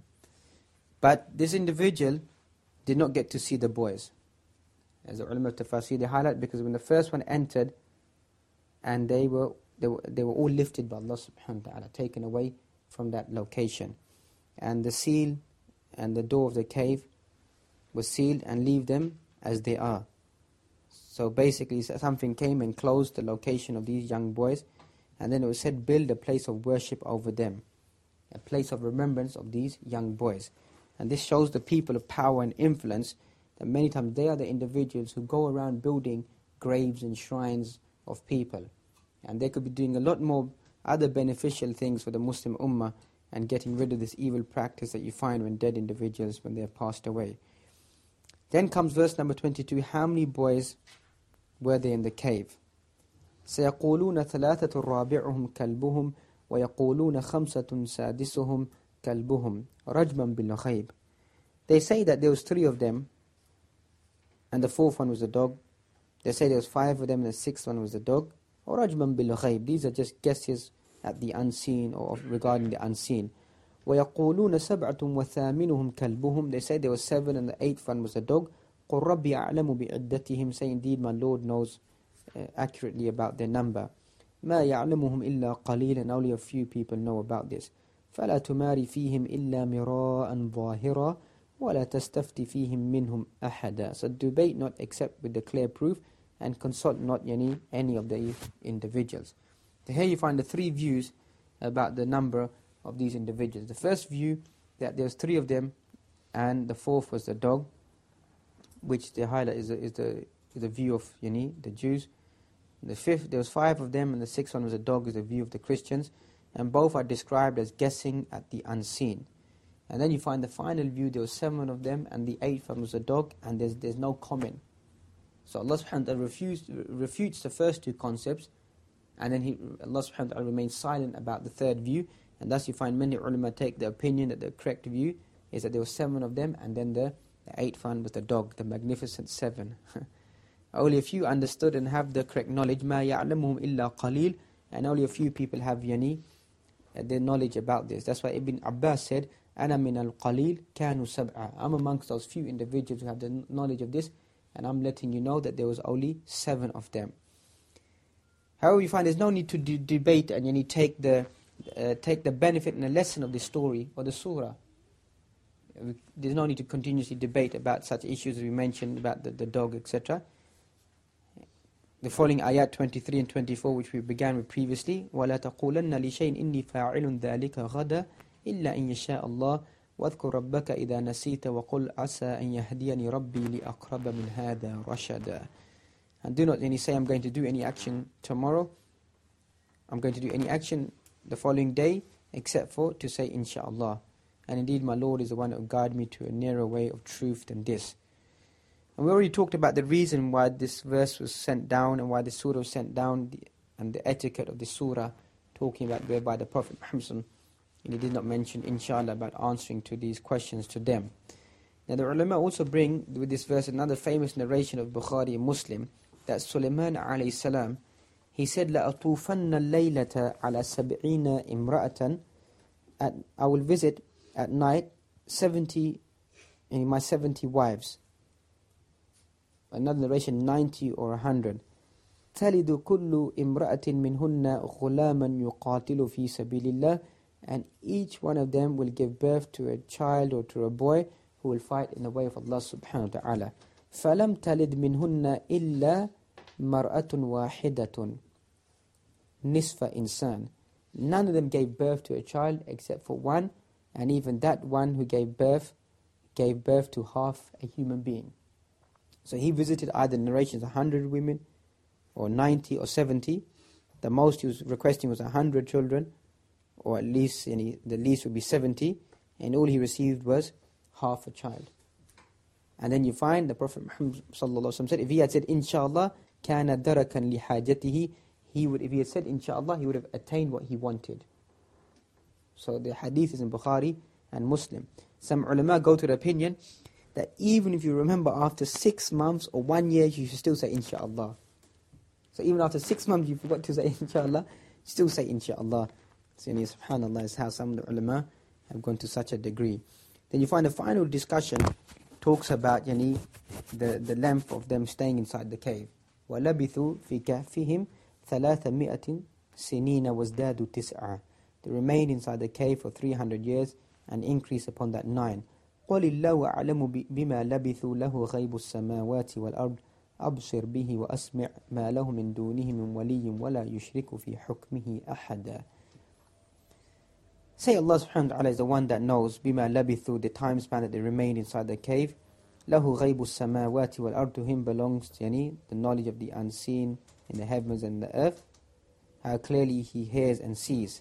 But this individual did not get to see the boys. As the ulama of tafasir, they highlight, because when the first one entered, and they were, they were, they were all lifted by Allah subhanahu wa ta'ala, taken away from that location. And the seal and the door of the cave was sealed, and leave them as they are. So basically something came and closed the location of these young boys, and then it was said, build a place of worship over them, a place of remembrance of these young boys. And this shows the people of power and influence that many times they are the individuals who go around building graves and shrines of people. And they could be doing a lot more other beneficial things for the Muslim Ummah, and getting rid of this evil practice that you find when dead individuals, when they have passed away. Then comes verse number twenty-two. How many boys were there in the cave? سَيَقُولُونَ ثَلَاثَةٌ رَابِعُهُمْ كَلْبُهُمْ وَيَقُولُونَ خَمْسَةٌ سَادِسُهُمْ كَلْبُهُمْ رَجْمًا بِالْغَيْبِ. They say that there was three of them, and the fourth one was a dog. They say there was five of them, and the sixth one was a dog. Or رَجْمًا بِالْغَيْبِ. These are just guesses at the unseen, or regarding the unseen. وَيَقُولُونَ سَبْعَةٌ وَثَامِنُهُمْ كَلْبُهُمْ. They say there was seven, and the eighth one was a dog. قُلْ رَبِّ أَعْلَمُ بِعِدَّتِهِمْ. Say, indeed, my Lord knows uh, accurately about their number. مَا يَعْلَمُهُمْ إِلَّا قَلِيلًا. And only a few people know about this. فَلَا تُمَارِ فِيهِمْ إِلَّا مِرَاءً ظَاهِرًا وَلَا تَسْتَفْتِ فِيهِمْ مِنْهُمْ أَحَدًا. So debate not except with the clear proof, and consult not yani, any of the individuals. So here you find the three views about the number of these individuals. The first view, that there's three of them, and the fourth was the dog, which the highlight is the, is the, is the view of yani, the Jews. The fifth, there was five of them, and the sixth one was a dog, is the view of the Christians. And both are described as guessing at the unseen. And then you find the final view, there were seven of them, and the eighth one was a dog, and there's there's no comment. So Allah subhanahu wa ta'ala refutes, refutes the first two concepts, and then he, Allah subhanahu wa ta'ala remains silent about the third view, and thus you find many ulama take the opinion that the correct view is that there were seven of them, and then the, the eighth one was the dog, the magnificent seven. Only a few understood and have the correct knowledge, مَا يَعْلَمُهُمْ إِلَّا قَلِيلٌ, and only a few people have yani, their knowledge about this. That's why Ibn Abbas said, أَنَا مِنَ الْقَلِيلِ كَانُوا سَبْعًا, I'm amongst those few individuals who have the knowledge of this, and I'm letting you know that there was only seven of them. However, you find there's no need to de- debate and you need to take the, uh, take the benefit and the lesson of the story or the surah. There's no need to continuously debate about such issues as we mentioned about the, the dog, et cetera. The following ayat twenty-three and twenty-four, which we began with previously, وَلَا تَقُولَنَّ لِشَيْءٍ إِنِّي فَاعِلٌ ذَلِكَ غَدًا إِلَّا إِنْ يَشَاءَ اللَّهُ وَاذْكُرْ رَبَّكَ إِذَا نَسِيتَ وَقُلْ عَسَىٰ أَنْ يَهْدِيَنِي رَبِّي لِأَقْرَبَ مِنْ هَذَا رَشَدًا. And do not any say, I'm going to do any action tomorrow, I'm going to do any action the following day, except for to say, inshaAllah. And indeed, my Lord is the one that will guide me to a nearer way of truth than this. And we already talked about the reason why this verse was sent down and why the surah was sent down, the, and the etiquette of the surah, talking about whereby the Prophet Muhammad, and he did not mention, inshallah, about answering to these questions to them. Now the ulama also bring, with this verse, another famous narration of Bukhari and Muslim, that Sulaiman alayhi salam, he said, لَأَطُوفَنَّ اللَّيْلَةَ عَلَى سَبْعِينَ إِمْرَأَةً, I will visit at night seventy, in my seventy wives. Another narration, ninety or a hundred. تَلِدُ كُلُّ إِمْرَأَةٍ مِّنْهُنَّ غُلَامًا يُقَاتِلُ فِي سَبِيلِ اللَّهِ, and each one of them will give birth to a child or to a boy who will fight in the way of Allah subhanahu wa ta'ala. فَلَمْ تَلِدْ مِنْهُنَّ إِلَّا مَرْأَةٌ وَاحِدَةٌ نِصْفَ إِنسان. None of them gave birth to a child except for one, and even that one who gave birth, gave birth to half a human being. So he visited either narrations one hundred women, or ninety or seventy. The most he was requesting was one hundred children, or at least, you know, the least would be seventy, and all he received was half a child. And then you find the Prophet Muhammad sallallahu alaihi wasallam said, if he had said, inshallah, كَانَ دَرَكًا لِحَاجَتِهِ, he would, if he had said, inshallah, he would have attained what he wanted. So the hadith is in Bukhari and Muslim. Some ulama go to the opinion that even if you remember after six months or one year, you should still say inshaAllah. So even after six months you forgot to say inshaAllah, still say inshaAllah. So yani, subhanAllah, is how some of the ulama have gone to such a degree. Then you find the final discussion talks about yani, the, the length of them staying inside the cave. وَلَبِثُوا فِي كَهْفِهِمْ ثَلَاثَمِائَةٍ سِنِينَ وَازْدَادُوا تِسْعًا. They remained inside the cave for three hundred years and increased upon that nine. قُلِ اللَّهُ أَعْلَمُ بِمَا لَبِثُوا لَهُ غَيْبُ السَّمَاوَاتِ وَالْأَرْضِ أَبْصِرْ بِهِ وَأَسْمِعْ مَا لَهُ مِنْ دُونِهِ مِنْ وَلِيٍّ وَلَا يُشْرِكُ فِي حُكْمِهِ أَحَدًا. Say Allah subhanahu wa ta'ala is the one that knows بِمَا لَبِثُوا, the time span that they remained inside the cave. لَهُ غَيْبُ السَّمَاوَاتِ وَالْأَرْضِ, to him belongs yani, the knowledge of the unseen in the heavens and the earth. How clearly he hears and sees.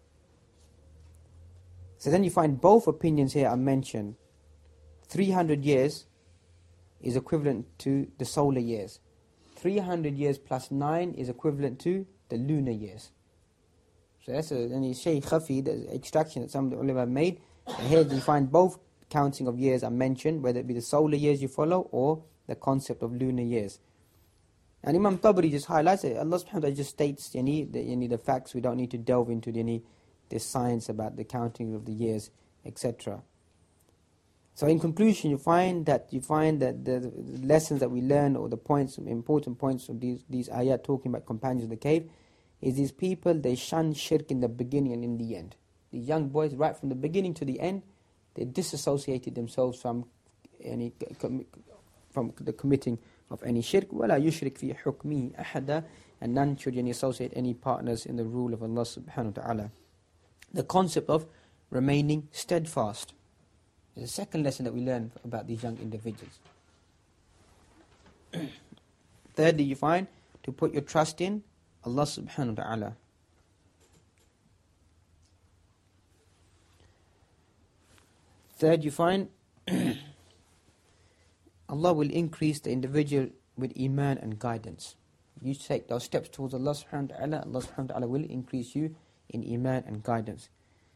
So then you find both opinions here are mentioned. three hundred years is equivalent to the solar years. three hundred years plus nine is equivalent to the lunar years. So that's a any shay khafi, the extraction that some of the ulama made. And here you find both counting of years are mentioned, whether it be the solar years you follow or the concept of lunar years. And Imam Tabari just highlights it. Allah subhanahu wa ta'ala just states yani, the, yani, the facts. We don't need to delve into the, the science about the counting of the years, et cetera. So in conclusion, you find that you find that the, the lessons that we learn, or the points, important points of these these ayat talking about companions of the cave, is these people, they shun shirk in the beginning and in the end. The young boys, right from the beginning to the end, they disassociated themselves from any from the committing of any shirk. وَلَا يُشْرِكْ فِي حُكْمِهِ أَحَدًا, and none should any associate any partners in the rule of Allah subhanahu wa ta'ala. The concept of remaining steadfast is the second lesson that we learn about these young individuals. Thirdly, you find, to put your trust in Allah subhanahu wa ta'ala. Third, you find Allah will increase the individual with iman and guidance. You take those steps towards Allah subhanahu wa ta'ala, Allah subhanahu wa ta'ala will increase you in iman and guidance.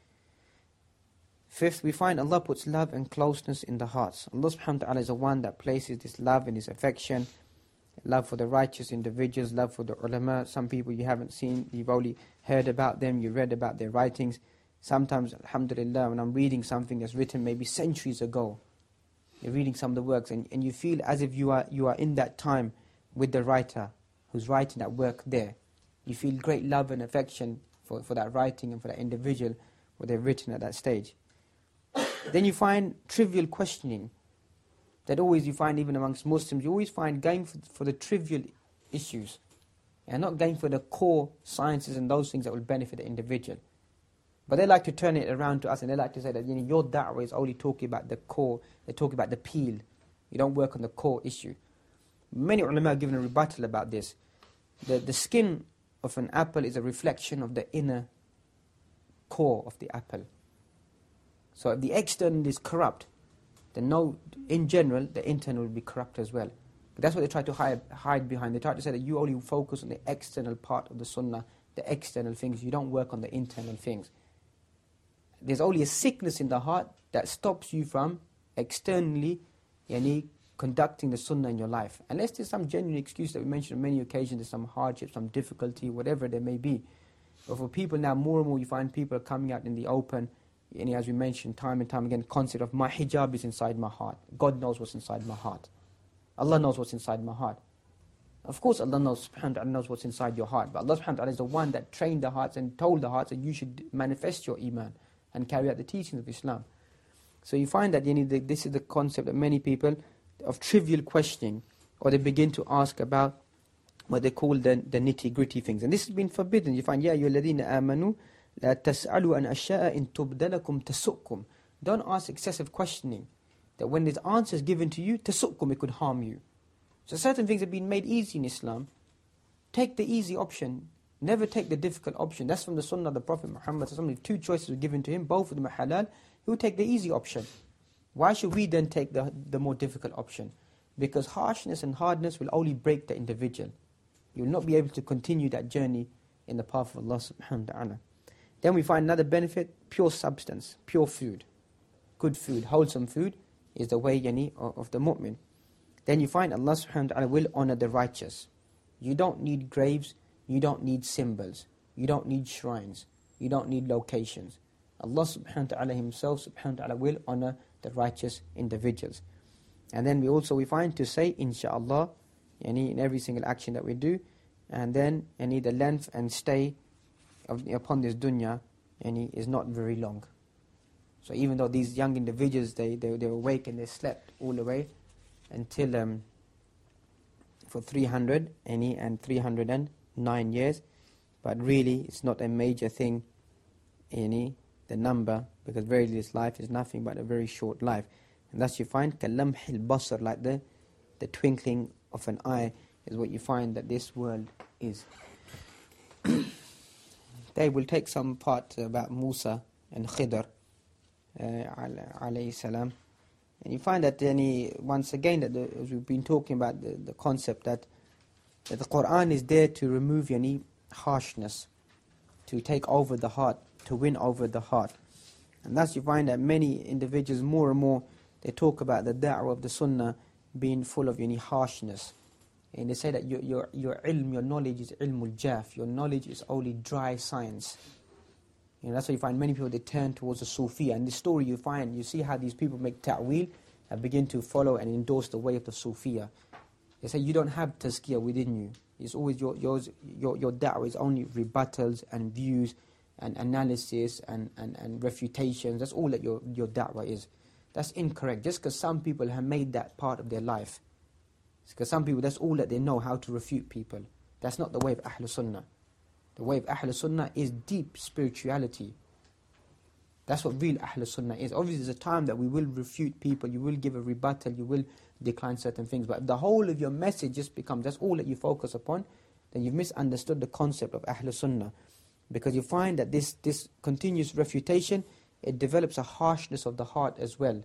Fifth, we find Allah puts love and closeness in the hearts. Allah subhanahu wa ta'ala is the one that places this love and this affection, love for the righteous individuals, love for the ulama. Some people you haven't seen, you've only heard about them, you read about their writings. Sometimes, alhamdulillah, when I'm reading something that's written maybe centuries ago, you're reading some of the works and, and you feel as if you are you are in that time with the writer who's writing that work there. You feel great love and affection for, for that writing and for that individual, what they've written at that stage. Then you find trivial questioning. That always you find even amongst Muslims, you always find going for, for the trivial issues and not going for the core sciences and those things that will benefit the individual. But they like to turn it around to us and they like to say that, you know, your da'wah is only talking about the core, they're talking about the peel. You don't work on the core issue. Many ulama have given a rebuttal about this. The, the skin of an apple is a reflection of the inner core of the apple. So if the external is corrupt, then no, in general, the internal will be corrupt as well. But that's what they try to hide, hide behind. They try to say that you only focus on the external part of the sunnah, the external things. You don't work on the internal things. There's only a sickness in the heart that stops you from externally yani, conducting the sunnah in your life. Unless there's some genuine excuse that we mentioned on many occasions, there's some hardship, some difficulty, whatever there may be. But for people now, more and more you find people coming out in the open. And as we mentioned time and time again, the concept of my hijab is inside my heart. God knows what's inside my heart. Allah knows what's inside my heart. Of course Allah knows, subhanahu wa ta'ala knows what's inside your heart. But Allah subhanahu wa ta'ala is the one that trained the hearts and told the hearts that you should manifest your iman and carry out the teachings of Islam. So you find that you know, this is the concept that many people of trivial questioning, or they begin to ask about what they call the, the nitty-gritty things. And this has been forbidden. You find, Ya ayyuhalladhina amanu la tas'alu an ashya'a in tubdalakum tasukkum. Don't ask excessive questioning. That when there's answers given to you, tasukkum, it could harm you. So certain things have been made easy in Islam. Take the easy option. Never take the difficult option. That's from the sunnah of the Prophet Muhammad. If two choices were given to him, both of them are halal, he would take the easy option. Why should we then take the, the more difficult option? Because harshness and hardness will only break the individual. You will not be able to continue that journey in the path of Allah subhanahu wa ta'ala. Then we find another benefit, pure substance, pure food. Good food, wholesome food is the way yani, of the mu'min. Then you find Allah subhanahu wa ta'ala will honor the righteous. You don't need graves, you don't need symbols, you don't need shrines, you don't need locations. Allah subhanahu wa ta'ala himself subhanahu wa ta'ala will honor the righteous individuals. And then we also we find to say insha'Allah yani, in every single action that we do, and then yani, the length and stay of, upon this dunya yani, is not very long. So even though these young individuals, they, they, they were awake and they slept all the way until um, for three hundred any, and three hundred nine years, but really it's not a major thing, any the number, because verily this life is nothing but a very short life. And thus you find kalamhil basar, like the, the twinkling of an eye, is what you find that this world is. They will take some part about Musa and Khidr, uh, alayhi salam. And you find that any, once again, that the, as we've been talking about the, the concept that, that the Qur'an is there to remove any harshness, to take over the heart, to win over the heart. And thus you find that many individuals more and more, they talk about the da'wah of the sunnah being full of any harshness. And they say that your, your, your ilm, your knowledge is ilmul jaf, your knowledge is only dry science. You know, that's why you find many people, they turn towards the Sufiya. And the story you find, you see how these people make ta'wil and begin to follow and endorse the way of the Sufiya. They say you don't have tazkiyah within you. It's always your yours, your your da'wah is only rebuttals and views and analysis and, and, and refutations. That's all that your, your da'wah is. That's incorrect. Just because some people have made that part of their life. Because some people, that's all that they know, how to refute people. That's not the way of Ahlul Sunnah. The way of Ahlul Sunnah is deep spirituality. That's what real Ahlul Sunnah is. Obviously there's a time that we will refute people, you will give a rebuttal, you will decline certain things. But if the whole of your message just becomes, that's all that you focus upon, then you've misunderstood the concept of Ahlul Sunnah. Because you find that this, this continuous refutation, it develops a harshness of the heart as well.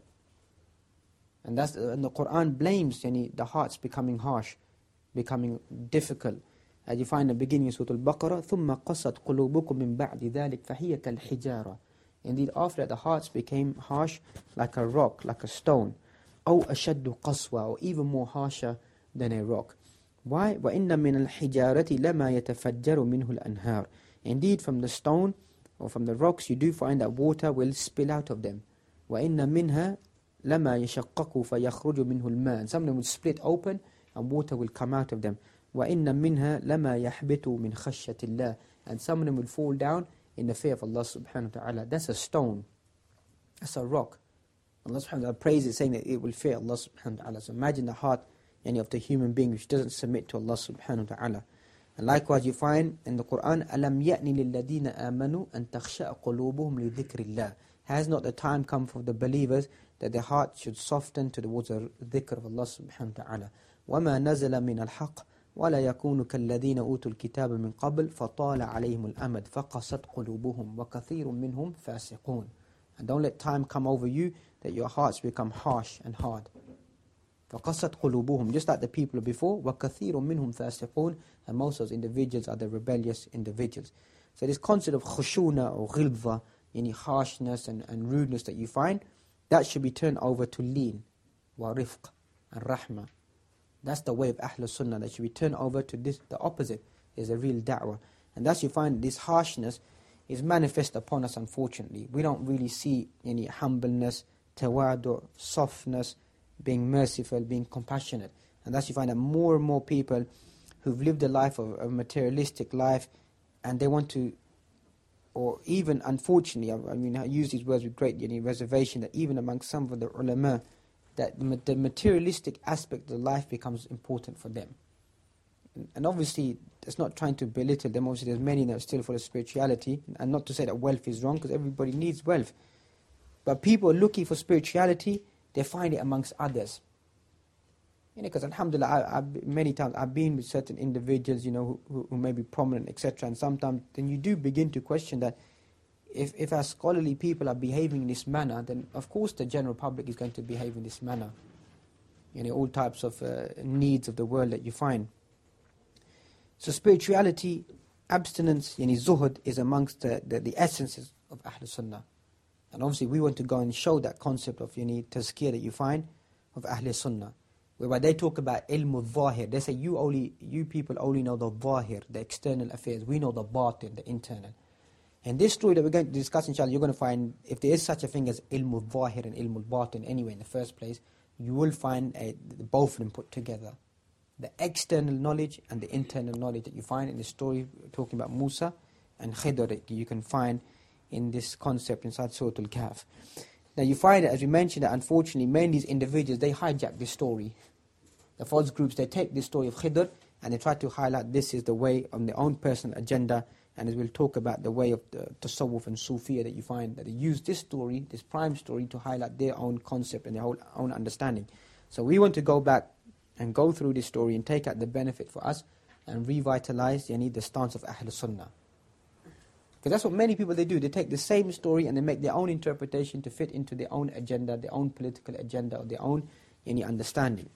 And that's and the Qur'an blames yani, the hearts becoming harsh, becoming difficult. As you find in the beginning of Surah Al-Baqarah, ثُمَّ قَصَتْ قُلُوبُكُم مِّن بَعْدِ ذَلِكَ فَهِيَ كَالْحِجَارَةِ. Indeed, after that, the hearts became harsh like a rock, like a stone. أَوْ أَشَدُّ قَسْوَةً, or even more harsher than a rock. Why? وَإِنَّ مِنَ الْحِجَارَةِ لَمَا يَتَفَجَّرُ مِنْهُ الْأَنْهَارِ. Indeed, from the stone or from the rocks, you do find that water will spill out of them. وَإِنَّ مِنْهَا لَمَا يَشَقَّقُ فَيَخْرُجُ مِنْهُ الْمَاءِ. And some of them will split open and water will come out of them. وَإِنَّ مِنْهَا لَمَا يَحْبِتُ مِنْ خَشْيَةِ اللَّهِ. And some of them will fall down in the fear of Allah subhanahu wa ta'ala. That's a stone. That's a rock. Allah subhanahu wa ta'ala praises saying that it will fear Allah subhanahu wa ta'ala. So imagine the heart yani, of the human being which doesn't submit to Allah subhanahu wa ta'ala. And likewise you find in the Qur'an, أَلَمْ يَأْنِ لِلَّذِينَ آمَنُوا أَن تَخْشَأَ قُلُوبُهُمْ لِذِكْرِ اللَّهِ. Has not the time come for the believers that their heart should soften towards the dhikr of Allah subhanahu wa ta'ala. وَمَا نَزَلَ مِنَ الْحَقِّ وَلَا يَكُونُ كَالَّذِينَ أُوتُوا الْكِتَابَ مِنْ قَبْلِ فَطَالَ عَلَيْهِمُ الْأَمَدُ فَقَسَتْ قُلُوبُهُمْ وَكَثِيرٌ مِّنْهُمْ فَاسِقُونَ. And don't let time come over you that your hearts become harsh and hard. فَقَسَتْ قُلُوبُهُمْ. Just like the people before, وَكَثِيرٌ مِّنْهُمْ فَاسِقُونَ. And most of those individuals are the rebellious individuals. So this concept of khushuna or ghilza, any harshness and, and rudeness that you find, that should be turned over to leen, wa rifq, and rahmah. That's the way of Ahlul Sunnah, that should be turned over to this, the opposite, is a real da'wah. And thus you find this harshness is manifest upon us, unfortunately. We don't really see any humbleness, tawadu, softness, being merciful, being compassionate. And thus you find that more and more people who've lived a life of a materialistic life, and they want to, or even unfortunately, I, I mean I use these words with great you know, reservation, that even amongst some of the ulama, that the, the materialistic aspect of life becomes important for them. And, and obviously, it's not trying to belittle them. Obviously, there's many that are still full of spirituality, and not to say that wealth is wrong, because everybody needs wealth. But people are looking for spirituality, they find it amongst others. You know, because alhamdulillah, I, I've, many times I've been with certain individuals, you know, who, who may be prominent, et cetera. And sometimes then you do begin to question that if, if our scholarly people are behaving in this manner, then of course the general public is going to behave in this manner. You know, all types of uh, needs of the world that you find. So spirituality, abstinence, yani zuhud, is amongst the, the, the essences of Ahlul Sunnah. And obviously we want to go and show that concept of yani, tazkiyah that you find of Ahlul Sunnah. Whereby they talk about ilm al-zahir. They say you only, you people only know the zahir, the external affairs. We know the batin, the internal. And this story that we're going to discuss, inshallah, you're going to find, if there is such a thing as ilm al-zahir and ilm al-batin anyway in the first place, you will find a, both of them put together. The external knowledge and the internal knowledge that you find in the story talking about Musa and Khidr that you can find in this concept inside Surah Al-Kahf. Now you find that, as we mentioned, that unfortunately many of these individuals, they hijack this story. The false groups, they take this story of Khidr and they try to highlight this is the way on their own personal agenda, and as we'll talk about the way of the Tasawwuf and Sufiya that you find, that they use this story, this prime story, to highlight their own concept and their own, own understanding. So we want to go back and go through this story and take out the benefit for us and revitalize yani, the stance of Ahlul Sunnah. Because that's what many people, they do. They take the same story and they make their own interpretation to fit into their own agenda, their own political agenda, or their own yani, understanding.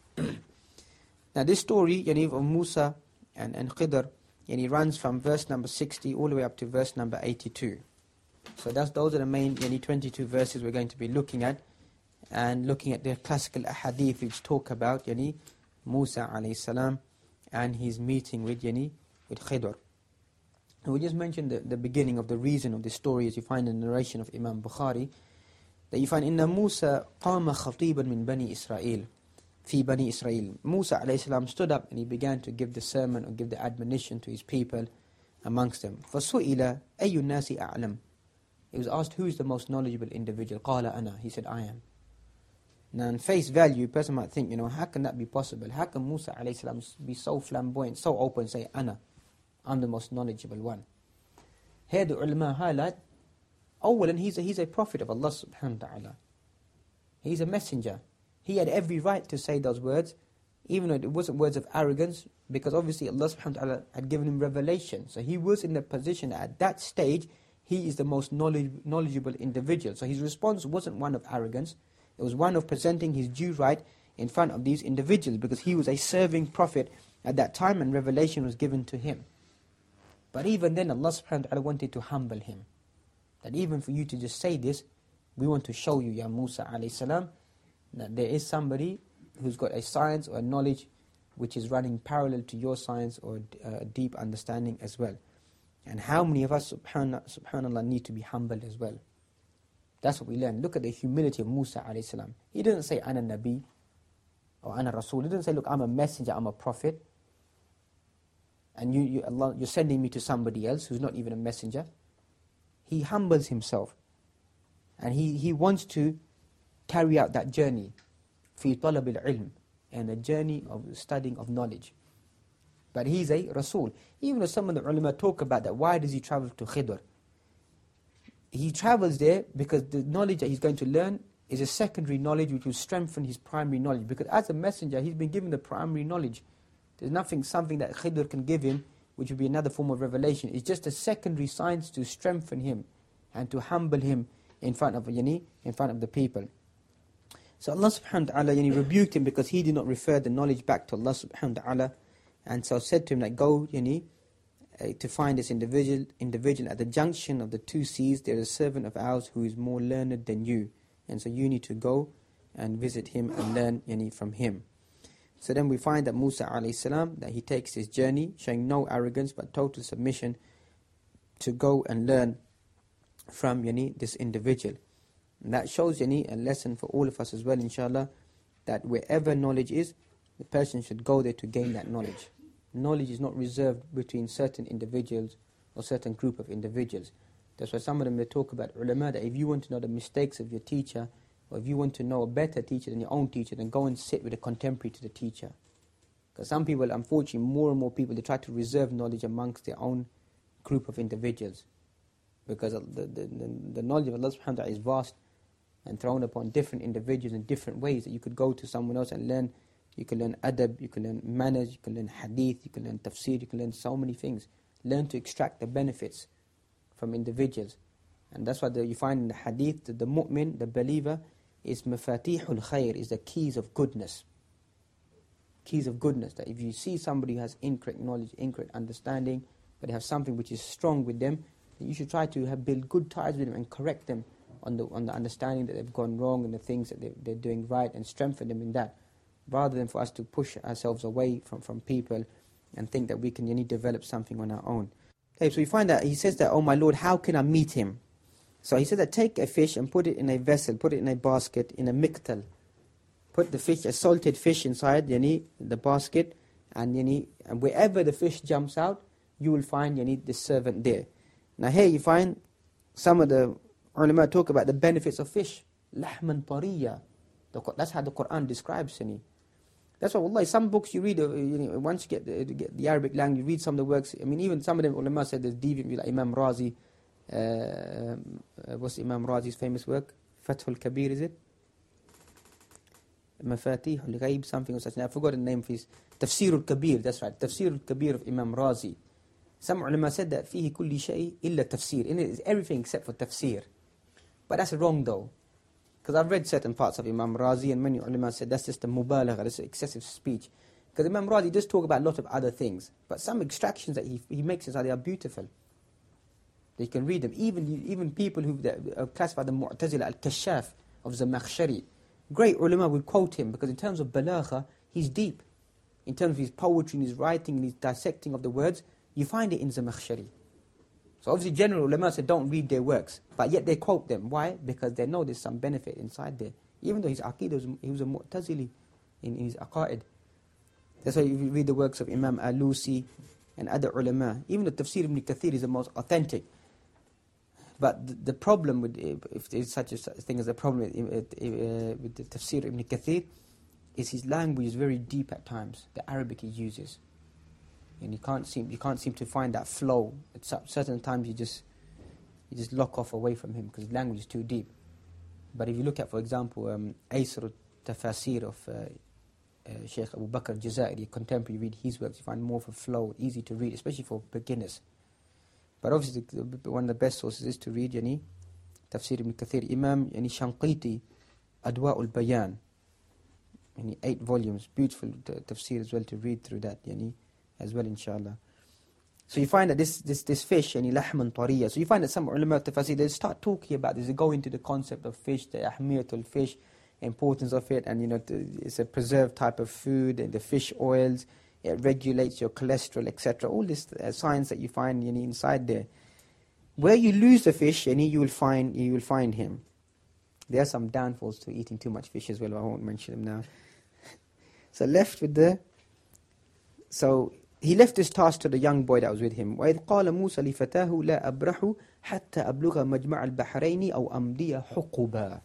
Now this story yani, of Musa and, and Khidr yani, runs from verse number sixty all the way up to verse number eighty-two. So that's, those are the main yani, twenty-two verses we're going to be looking at, and looking at the classical ahadith which talk about yani, Musa alayhi salam and his meeting with, yani, with Khidr. And we just mentioned the, the beginning of the reason of this story, as you find in the narration of Imam Bukhari, that you find, Inna Musa qama khatiban min Bani Israel, fi Bani Israel. Musa alayhi salam stood up and he began to give the sermon or give the admonition to his people amongst them. فَسُئِلَ أَيُّ النَّاسِ أَعْلَمُ. He was asked, who is the most knowledgeable individual? قَالَ أَنَا. He said, I am. Now, on face value, a person might think, you know, how can that be possible? How can Musa alayhi salam be so flamboyant, so open, and say, Ana, I'm the most knowledgeable one? Here the ulama highlight, awalan, he's a, he's a prophet of Allah subhanahu wa ta'ala. He's a messenger. He had every right to say those words, even though it wasn't words of arrogance, because obviously Allah subhanahu wa ta'ala had given him revelation. So he was in the position that at that stage, he is the most knowledge, knowledgeable individual. So his response wasn't one of arrogance. It was one of presenting his due right in front of these individuals, because he was a serving prophet at that time and revelation was given to him. But even then, Allah subhanahu wa ta'ala wanted to humble him. That even for you to just say this, we want to show you, Ya Musa alayhi salam, that there is somebody who's got a science or a knowledge which is running parallel to your science or a deep understanding as well. And how many of us, subhanallah, subhanallah, need to be humbled as well? That's what we learn. Look at the humility of Musa alayhi salam. He didn't say, Ana Nabi, or Ana Rasul. He didn't say, look, I'm a messenger, I'm a prophet. And you, you, Allah, you're sending me to somebody else who's not even a messenger. He humbles himself. And he, he wants to carry out that journey, fi talab al-ilm, and a journey of studying of knowledge. But he's a Rasul. Even though some of the ulama talk about that, why does he travel to Khidr? He travels there because the knowledge that he's going to learn is a secondary knowledge which will strengthen his primary knowledge. Because as a messenger, he's been given the primary knowledge. There's nothing, something that Khidr can give him, which would be another form of revelation. It's just a secondary science to strengthen him and to humble him in front of yani, in front of the people. So Allah subhanahu wa ta'ala yani, rebuked him because he did not refer the knowledge back to Allah subhanahu wa ta'ala, and so said to him that go yani, uh, to find this individual individual at the junction of the two seas. There is a servant of ours who is more learned than you, and so you need to go and visit him and learn yani, from him. So then we find that Musa alayhi salam, that he takes his journey showing no arrogance but total submission to go and learn from yani, this individual. And that shows yani, a lesson for all of us as well, inshallah, that wherever knowledge is, the person should go there to gain that knowledge. Knowledge is not reserved between certain individuals or certain group of individuals. That's why some of them they talk about ulama, that if you want to know the mistakes of your teacher, or if you want to know a better teacher than your own teacher, then go and sit with a contemporary to the teacher. Because some people, unfortunately, more and more people, they try to reserve knowledge amongst their own group of individuals. Because the, the, the, the knowledge of Allah subhanahu wa ta'ala is vast and thrown upon different individuals in different ways, that you could go to someone else and learn. You can learn adab, you can learn manhaj, you can learn hadith, you can learn tafsir, you can learn so many things. Learn to extract the benefits from individuals. And that's why the, you find in the hadith that the mu'min, the believer, is mafatihul khair, is the keys of goodness. Keys of goodness. That if you see somebody who has incorrect knowledge, incorrect understanding, but they have something which is strong with them, then you should try to have, build good ties with them and correct them on the on the understanding that they've gone wrong and the things that they, they're doing right, and strengthen them in that. Rather than for us to push ourselves away from, from people and think that we can only develop something on our own. Okay, so we find that he says that, oh my Lord, how can I meet him? So he said that take a fish and put it in a vessel, put it in a basket, in a miktal. Put the fish, a salted fish inside yani, the basket, and, yani, and wherever the fish jumps out, you will find yani, the servant there. Now here you find some of the ulama talk about the benefits of fish. Lahman tariya. That's how the Quran describes yani. That's why, wallahi, some books you read, uh, you know, once you get the, get the Arabic language, you read some of the works. I mean, even some of them ulama said there's deviant, like Imam Razi. Uh, uh, what's Imam Razi's famous work? Fathul Kabir, is it? Mafatih al-Ghaib, something or such. I forgot the name for his. Tafsir al-Kabir, that's right. Tafsir al-Kabir of Imam Razi. Some ulama said that فيه كل شيء إلا tafsir. In it is everything except for tafsir. But that's wrong though. Because I've read certain parts of Imam Razi, and many ulama said that's just a mubalagha, that's excessive speech. Because Imam Razi does talk about a lot of other things, but some extractions that he he makes inside, they are beautiful. You can read them. Even even people who uh, classify the Mu'tazila al-Kashaf of Zamakhshari, great ulama will quote him, because in terms of balagha, he's deep. In terms of his poetry, and his writing, and his dissecting of the words, you find it in Zamakhshari. So obviously general ulama said don't read their works, but yet they quote them. Why? Because they know there's some benefit inside there. Even though his aqeedah was, he was a Mu'tazili in, in his aqaid. That's why you read the works of Imam Alusi and other ulama. Even the Tafsir ibn Kathir is the most authentic. But the, the problem with, if there is such a thing as a problem with, uh, with the Tafsir ibn Kathir, is his language is very deep at times. The Arabic he uses. And you can't seem you can't seem to find that flow. At certain times you just you just lock off away from him because his language is too deep. But if you look at, for example, um, Aysr al-Tafasir of uh, uh, Sheikh Abu Bakr Jazairi, contemporary, read his works, you find more of a flow, easy to read, especially for beginners. But obviously, the, one of the best sources is to read yani, Tafsir Ibn Kathir, Imam yani, Shanqiti, Adwa'ul Bayan, yani, eight volumes, beautiful t- tafsir as well to read through that, yani, as well, inshallah. So you find that this this this fish, yani, lahman tariya. So you find that some ulama of tafsir, they start talking about this, they go into the concept of fish, the ahmiyatul fish, importance of it, and you know, it's a preserved type of food, and the fish oils, it regulates your cholesterol, et cetera. All this uh, science that you find yani, inside there. Where you lose the fish, yani, you will find you will find him. There are some downfalls to eating too much fish as well. I won't mention them now. So left with the. So he left this task to the young boy that was with him. وَإِذْ قَالَ مُوسَى لِفَتَاهُ لَا أَبْرَحُ حَتَّى أَبْلُغَ مَجْمَعَ الْبَحْرَيْنِ أَوْ أَمْضِيَ حُقُبًا.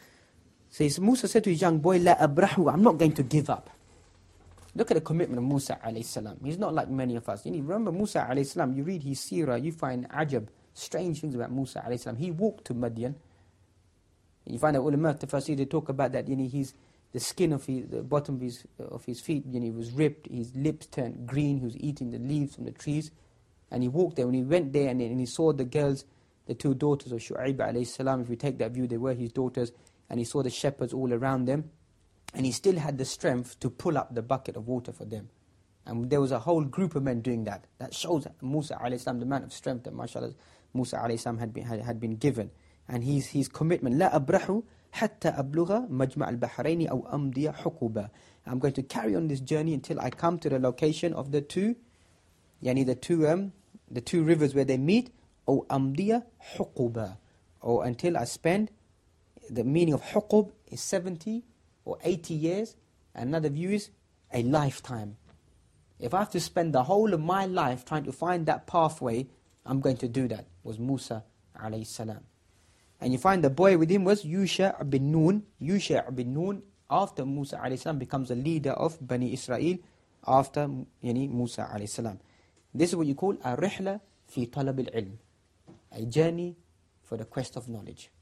So Musa said to his young boy, لَا أَبْرَحُ, I'm not going to give up. Look at the commitment of Musa alayhi salam. He's not like many of us. You need, remember Musa alayhi salam, you read his seerah, you find ajab, strange things about Musa alayhi salam. He walked to Madian. You find that ulama tafsir, they talk about that, you know, he's, the skin of his, the bottom of his, of his feet, you know, was ripped, his lips turned green, he was eating the leaves from the trees. And he walked there. When he went there and, and he saw the girls, the two daughters of Shu'aib alayhi salam, if we take that view, they were his daughters, and he saw the shepherds all around them. And he still had the strength to pull up the bucket of water for them. And there was a whole group of men doing that. That shows Musa alayhi salam, the man of strength that mashallah Musa alayhi salam had been, had, had been given. And his, his commitment, لا أبرح حتى أبلغ مجمع البحرين أو أمضي حقوبا. I'm going to carry on this journey until I come to the location of the two, yani the two, um, the two rivers where they meet, أو أمضي حقوبا. Or until I spend, the meaning of حقوب is seventy or eighty years. Another view is a lifetime. If I have to spend the whole of my life trying to find that pathway, I'm going to do that, was Musa alayhi salam. And you find the boy with him was Yusha' bin Nun. Yusha' bin Nun, after Musa alayhi salam, becomes a leader of Bani Israel after yani, Musa alayhi salam. This is what you call a rihla fi talab al-ilm, a journey for the quest of knowledge.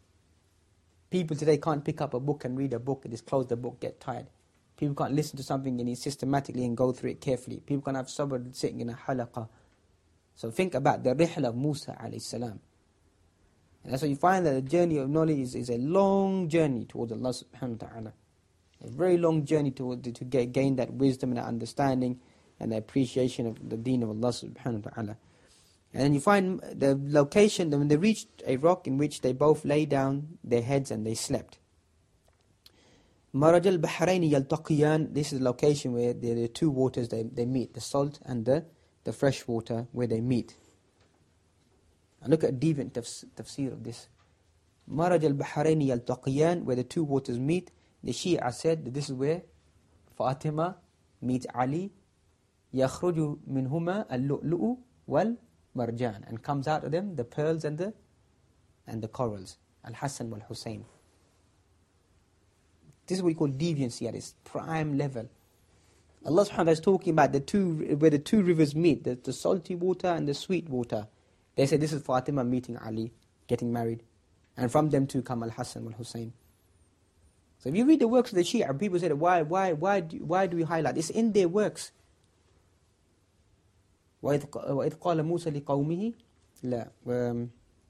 People today can't pick up a book and read a book and just close the book, get tired. People can't listen to something and systematically and go through it carefully. People can't have sabr sitting in a halaqah. So think about the rihla of Musa alayhi salam. And that's why you find that the journey of knowledge is, is a long journey towards Allah subhanahu wa ta'ala. A very long journey to, to, to get, gain that wisdom and that understanding and the appreciation of the deen of Allah subhanahu wa ta'ala. And then you find the location, when they reached a rock in which they both lay down their heads and they slept. Maraj al-Bahraini yaltaqiyan, this is the location where the, the two waters they, they meet, the salt and the, the fresh water where they meet. And look at deviant tafs- tafsir of this. Maraj al-Bahraini yaltaqiyan, where the two waters meet. The Shia said that this is where Fatima meets Ali. يَخْرُجُ مِنْهُمَا اللُّؤْلُؤُ وَالْ Marjan, and comes out of them the pearls and the and the corals. Al-Hassan wal-Hussein. This is what we call deviancy at its prime level. Allah subhanahu wa ta'ala is talking about the two, where the two rivers meet, the, the salty water and the sweet water. They say this is Fatima meeting Ali, getting married. And from them two come Al-Hassan wal-Hussein. So if you read the works of the Shia, people say, why, why, why, do, why do we highlight? It's in their works. وَإِذْ قَالَ مُوسَى لِقَوْمِهِ لَا إِنَّ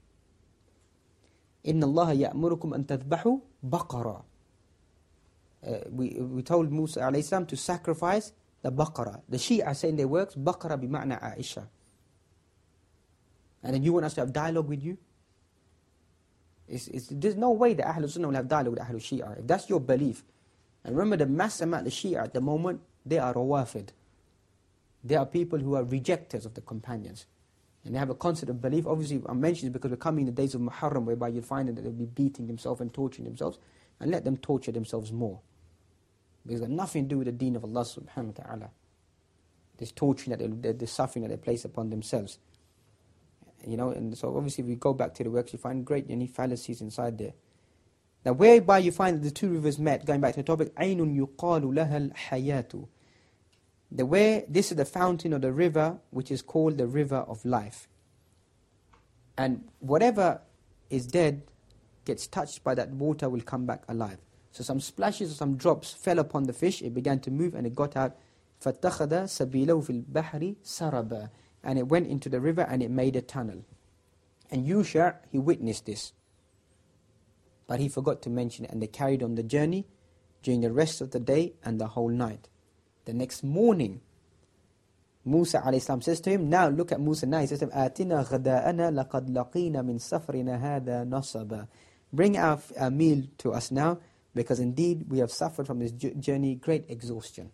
اللَّهَ يَأْمُرُكُمْ أَن تَذْبَحُوا بَقَرًا. We we told Musa alayhi salam to sacrifice the baqarah. The Shia say in their works, baqarah bima'na Aisha. And then you want us to have dialogue with you? It's, it's, there's no way that Ahlul Sunnah will have dialogue with Ahlul Shia. If that's your belief. And remember, the mass amount of Shia at the moment, they are rawafid. They are people who are rejectors of the companions. And they have a concept of belief. Obviously, I'm mentioning this because we're coming in the days of Muharram, whereby you find that they'll be beating themselves and torturing themselves. And let them torture themselves more. Because it's got nothing to do with the deen of Allah subhanahu wa ta'ala. This torturing, that they, the suffering that they place upon themselves. You know, and so obviously if we go back to the works, you find great any fallacies inside there. Now whereby you find that the two rivers met, going back to the topic, عَيْنٌ يُقَالُ لَهَا الْحَيَاةُ. The way, this is the fountain of the river, which is called the river of life. And whatever is dead gets touched by that water will come back alive. So some splashes or some drops fell upon the fish, it began to move and it got out. فَاتَّخَذَ سَبِيلَهُ فِي الْبَحْرِ سَرَبًا. And it went into the river and it made a tunnel. And Yusha, he witnessed this. But he forgot to mention it, and they carried on the journey during the rest of the day and the whole night. The next morning, Musa alayhi salam says to him, now look at Musa now, he says to him, آتِنَا غَدَاءَنَا لَقَدْ لَقِينَ مِنْ سَفْرِنَا هَذَا نَصَبًا. Bring our, our meal to us now, because indeed we have suffered from this journey great exhaustion.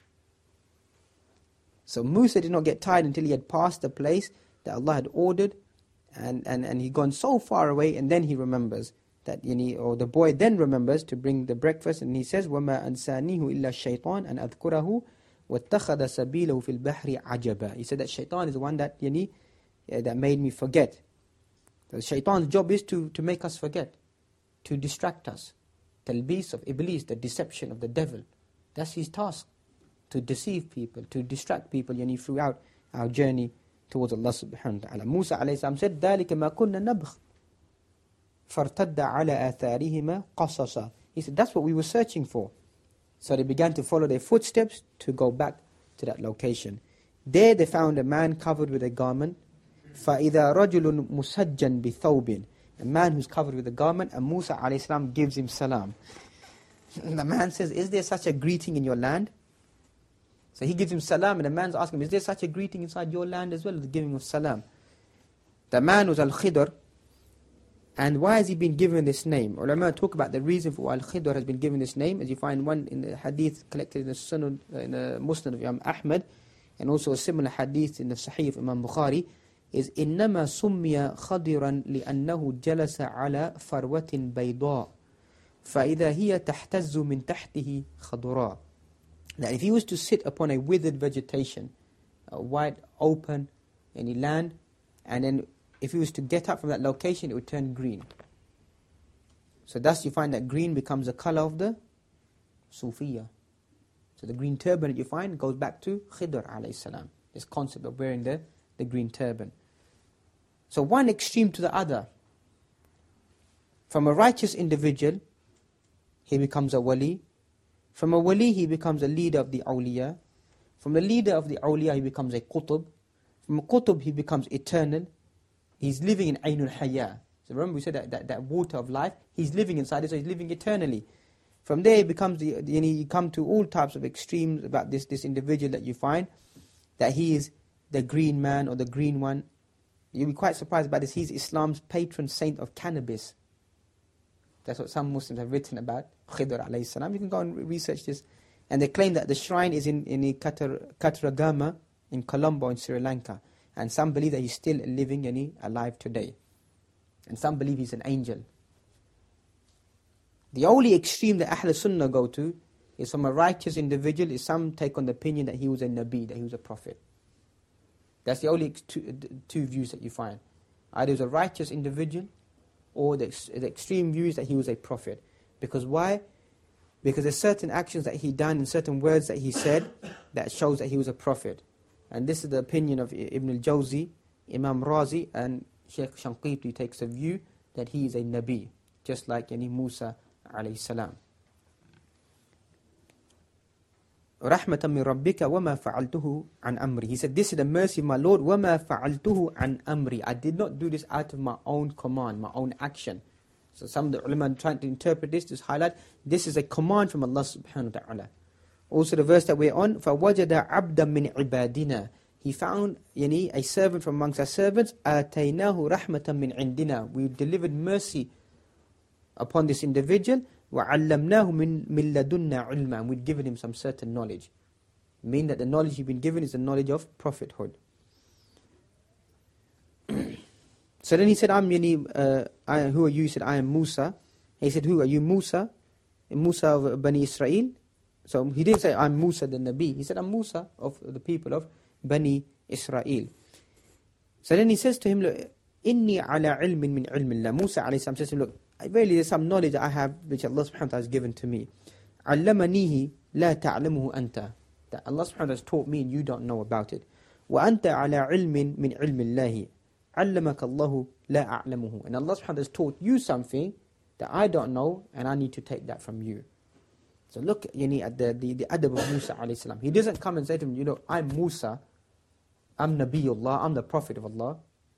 So Musa did not get tired until he had passed the place that Allah had ordered, and, and, and he'd gone so far away, and then he remembers that, you know, or the boy then remembers to bring the breakfast, and he says, وَمَا أَنْسَانِيهُ إِلَّا الشَّيْطَانِ أَنْ أَذْكُرَهُ وَاتَّخَذَ سَبِيلَهُ فِي الْبَحْرِ عَجَبًا. He said that shaitan is the one that, you know, uh, that made me forget. The shaitan's job is to, to make us forget, to distract us. Talbis of Iblis, the deception of the devil. That's his task, to deceive people, to distract people, you know, throughout our journey towards Allah subhanahu wa ta'ala. Musa alayhi salam said, ذَلِكَ مَا كُنَّا نَبْغِ فَارْتَدَّ عَلَى آثَارِهِمَا قَصَصًا. He said, that's what we were searching for. So they began to follow their footsteps to go back to that location. There they found a man covered with a garment. فَإِذَا رَجُلٌ مُسَجًّا بِثَوْبٍ. A man who's covered with a garment, and Musa alayhi salam gives him salam. And the man says, is there such a greeting in your land? So he gives him salam, and the man's asking him, is there such a greeting inside your land as well as the giving of salam? The man was Al-Khidr. And why has he been given this name? Ulama talk about the reason for why Al-Khidr has been given this name, as you find one in the hadith collected in the Sunan, in the Musnad of Imam Ahmad, and also a similar hadith in the Sahih of Imam Bukhari, is إِنَّمَا سُمِّيَ خَضِرًا لِأَنَّهُ جَلَسَ عَلَى فَرْوَةٍ بَيْضَاءٍ فَإِذَا هِيَ تَحْتَزُّ مِنْ تَحْتِهِ خَضُرًا. That if he was to sit upon a withered vegetation, a wide open any land, and then if he was to get up from that location, it would turn green. So thus you find that green becomes the color of the Sufiya. So the green turban that you find goes back to Khidr alayhi salam, this concept of wearing the, the green turban. So one extreme to the other. From a righteous individual, he becomes a wali. From a wali, he becomes a leader of the awliya. From the leader of the awliya, he becomes a qutub. From a qutub, he becomes eternal. He's living in Aynul Hayya. So remember we said that, that, that water of life, he's living inside it, so he's living eternally. From there, he becomes the, the, you come to all types of extremes about this, this individual that you find, that he is the green man or the green one. You'll be quite surprised about this. He's Islam's patron saint of cannabis. That's what some Muslims have written about Khidr alayhi salam. You can go and research this. And they claim that the shrine is in, in Katar, Kataragama in Colombo in Sri Lanka. And some believe that he's still living and he alive today. And some believe he's an angel. The only extreme that Ahl Sunnah go to is from a righteous individual, is some take on the opinion that he was a Nabi, that he was a prophet. That's the only two, two views that you find. Either he was a righteous individual, or the, the extreme view is that he was a prophet. Because why? Because there's certain actions that he done and certain words that he said that shows that he was a prophet. And this is the opinion of Ibn al-Jawzi, Imam Razi, and Shaykh Shanqiti takes a view that he is a Nabi, just like any Musa alayhi salam. رَحْمَةً مِّن رَبِّكَ وَمَا فَعَلْتُهُ عَنْ أَمْرِي. He said, this is the mercy of my Lord, وَمَا فَعَلْتُهُ عَنْ أَمْرِي. I did not do this out of my own command, my own action. So some of the ulama are trying to interpret this, to highlight, this is a command from Allah subhanahu wa ta'ala. Also the verse that we're on, فَوَجَدَ عَبْدًا مِّنْ عِبَادِنَا. He found yani, a servant from amongst our servants, آتَيْنَاهُ رَحْمَةً مِّنْ عِنْدِنَا. We delivered mercy upon this individual, وَعَلَّمْنَاهُ مِنْ مِنْ لَدُنَّا عِلْمًا. We'd given him some certain knowledge. Meaning that the knowledge he'd been given is the knowledge of prophethood. So then he said, I'm yani, uh, I, who are you? He said, I am Musa. He said, who are you? Musa? Musa of Bani Israel? So he didn't say, I'm Musa the Nabi. He said, I'm Musa of the people of Bani Israel. So then he says to him, look, Inni ala ilmin min ilmillah. Musa alayhi salam says to him, look, really there's some knowledge I have which Allah subhanahu wa ta'ala has given to me. Allamanihi la ta'lamuhu anta. That Allah subhanahu wa ta'ala has taught me and you don't know about it. Wa anta ala ilmin min ilmillahi. Allamaka Allahu la a'lamuhu. And Allah subhanahu wa ta'ala has taught you something that I don't know, and I need to take that from you. So look yani, at the, the, the adab of Musa alayhi salam. He doesn't come and say to him, you know, I'm Musa, I'm Nabiullah, I'm the Prophet of Allah,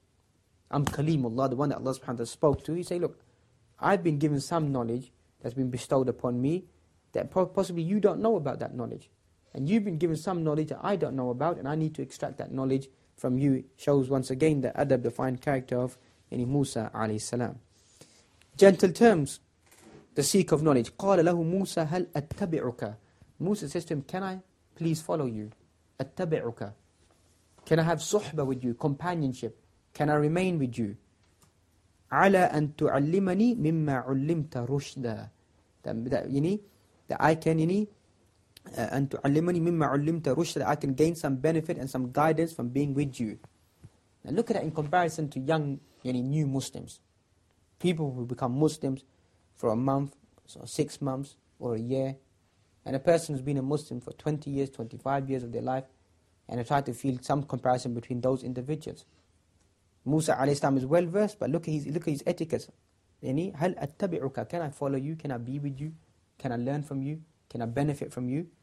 I'm Kalimullah, the one that Allah subhanahu wa ta'ala spoke to. He say, look, I've been given some knowledge that's been bestowed upon me that possibly you don't know about that knowledge. And you've been given some knowledge that I don't know about, and I need to extract that knowledge from you. It shows once again the adab, the fine character of yani, Musa alayhi salam. Gentle terms, the seek of knowledge. قَالَ لَهُ مُوسَى هَلْ أَتَّبِعُكَ. Musa says to him, can I please follow you? أَتَّبِعُكَ. Can I have suhbah with you, companionship? Can I remain with you? عَلَى أَن تُعَلِّمَنِي مِمَّا عُلِّمْتَ رُشْدًا. That, that, you know, that I can, you know, uh, أَن تُعَلِّمَنِي مِمَّا عُلِّمْتَ رُشْدًا, that I can gain some benefit and some guidance from being with you. Now look at that in comparison to young, you know, new Muslims. People who become Muslims for a month, or six months, or a year. And a person who's been a Muslim for twenty years, twenty-five years of their life, and I try to feel some comparison between those individuals. Musa alayhi salam is well versed, but look at his, look at his etiquette. Yani, هَلْ أَتَّبِعُكَ. Can I follow you? Can I be with you? Can I learn from you? Can I benefit from you?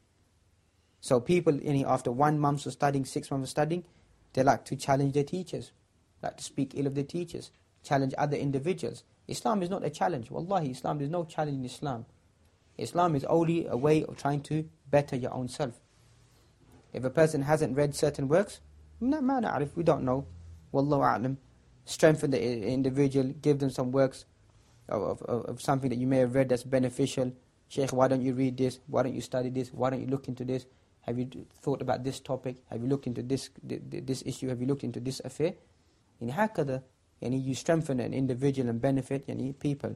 So people, yani, after one month of studying, six months of studying, they like to challenge their teachers, like to speak ill of their teachers, challenge other individuals. Islam is not a challenge. Wallahi, Islam, there's no challenge in Islam. Islam is only a way of trying to better your own self. If a person hasn't read certain works, ma na'arif, we don't know. Wallahu a'lam. Strengthen the individual, give them some works of, of, of something that you may have read that's beneficial. Shaykh, why don't you read this? Why don't you study this? Why don't you look into this? Have you thought about this topic? Have you looked into this this issue? Have you looked into this affair? In hakada, yani you strengthen an individual and benefit yani people.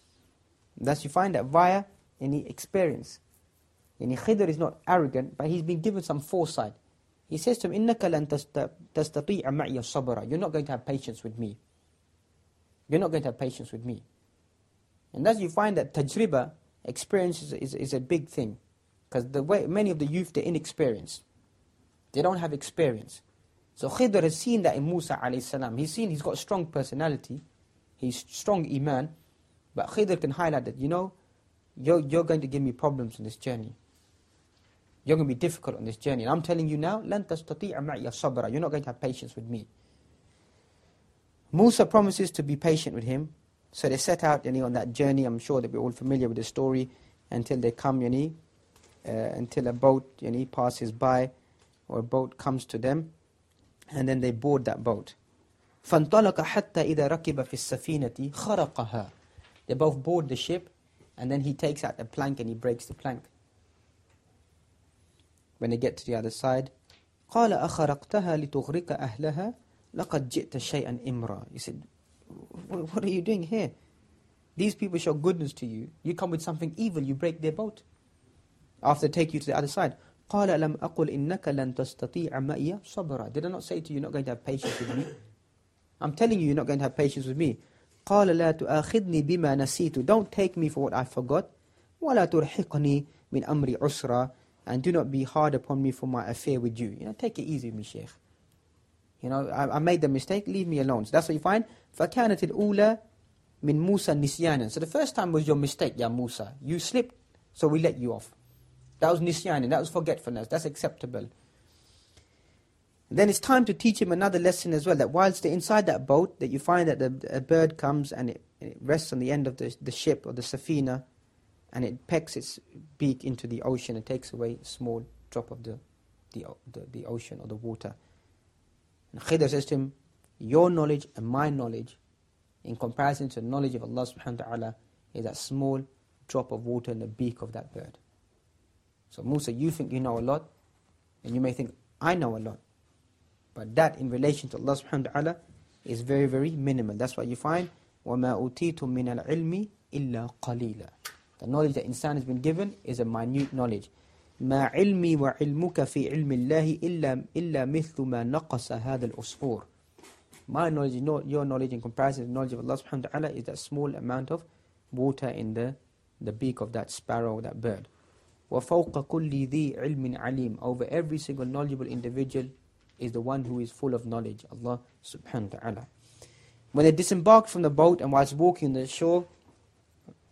Thus you find that via any experience. Yani Khidr is not arrogant, but he's been given some foresight. He says to him, إِنَّكَ لَن تَسْتَطِيعَ مَعِيَ الصَّبْرَ. You're not going to have patience with me. You're not going to have patience with me. And thus you find that tajriba, experience, is, is, is a big thing. Because the way many of the youth, they're inexperienced. They don't have experience. So Khidr has seen that in Musa alayhi salam. He's seen he's got a strong personality. He's strong iman. But Khidr can highlight that, you know, you're, you're going to give me problems on this journey. You're going to be difficult on this journey. And I'm telling you now, لَن تَسْتَطِيعَ مَعِيَ صَبْرًا. You're not going to have patience with me. Musa promises to be patient with him. So they set out yani, on that journey. I'm sure that we're all familiar with the story. Until they come, yani, uh, until a boat yani, passes by, or a boat comes to them. And then they board that boat. فَانْطَلَقَ حَتَّى إِذَا رَكِبَ فِي السَّفِينَةِ خَرَقَهَا. They both board the ship, and then he takes out the plank and he breaks the plank. When they get to the other side, قَالَ أَخَرَقْتَهَا لِتُغْرِقَ أَهْلَهَا لَقَدْ جِئْتَ شَيْئًا إِمْرًا. He said, what are you doing here? These people show goodness to you. You come with something evil, you break their boat. After they take you to the other side, قَالَ لَمْ أَقُلْ إِنَّكَ لَن تَسْتَطِيعَ مَئِيَ صَبْرًا. Did I not say to you, you're not going to have patience with me? I'm telling you, you're not going to have patience with me. قَالَ لَا تُؤَاخِذْنِي بِمَا نَسِيتُ. Don't take me for what I forgot. وَلَا تُرْحِقْنِي مِنْ أَمْرِ عُسْرًا. And do not be hard upon me for my affair with you. You know, take it easy with me, Shaykh. You know, I, I made the mistake, leave me alone. So that's what you find. فَكَانَتِ الْأُولَى مِنْ مُوسَى نِسْيَانًا. So the first time was your mistake, Ya Musa. You slipped, so we let you off. That was nisyanan, that was forgetfulness. That's acceptable. Then it's time to teach him another lesson as well, that whilst they're inside that boat, that you find that the, a bird comes and it, it rests on the end of the, the ship or the safina, and it pecks its beak into the ocean and takes away a small drop of the, the, the, the ocean or the water. And Khidr says to him, your knowledge and my knowledge, in comparison to the knowledge of Allah subhanahu wa ta'ala, is that small drop of water in the beak of that bird. So Musa, you think you know a lot, and you may think, I know a lot. But that in relation to Allah subhanahu wa ta'ala is very, very minimal. That's why you find, وَمَا أُوتِيتُم مِّنَ الْعِلْمِ إِلَّا قَلِيلًا. The knowledge that insan has been given is a minute knowledge. مَا عِلْمِي وَعِلْمُكَ فِي عِلْمِ اللَّهِ إِلَّا, إلا مثل ما نقص هذا الأصفور. My knowledge, your knowledge in comparison to the knowledge of Allah subhanahu wa ta'ala is that small amount of water in the, the beak of that sparrow, that bird. وَفَوْقَ كُلِّ ذِي عِلْمٍ عَلِيمٍ. Over every single knowledgeable individual is the one who is full of knowledge, Allah subhanahu wa ta'ala. When they disembarked from the boat and whilst walking on the shore,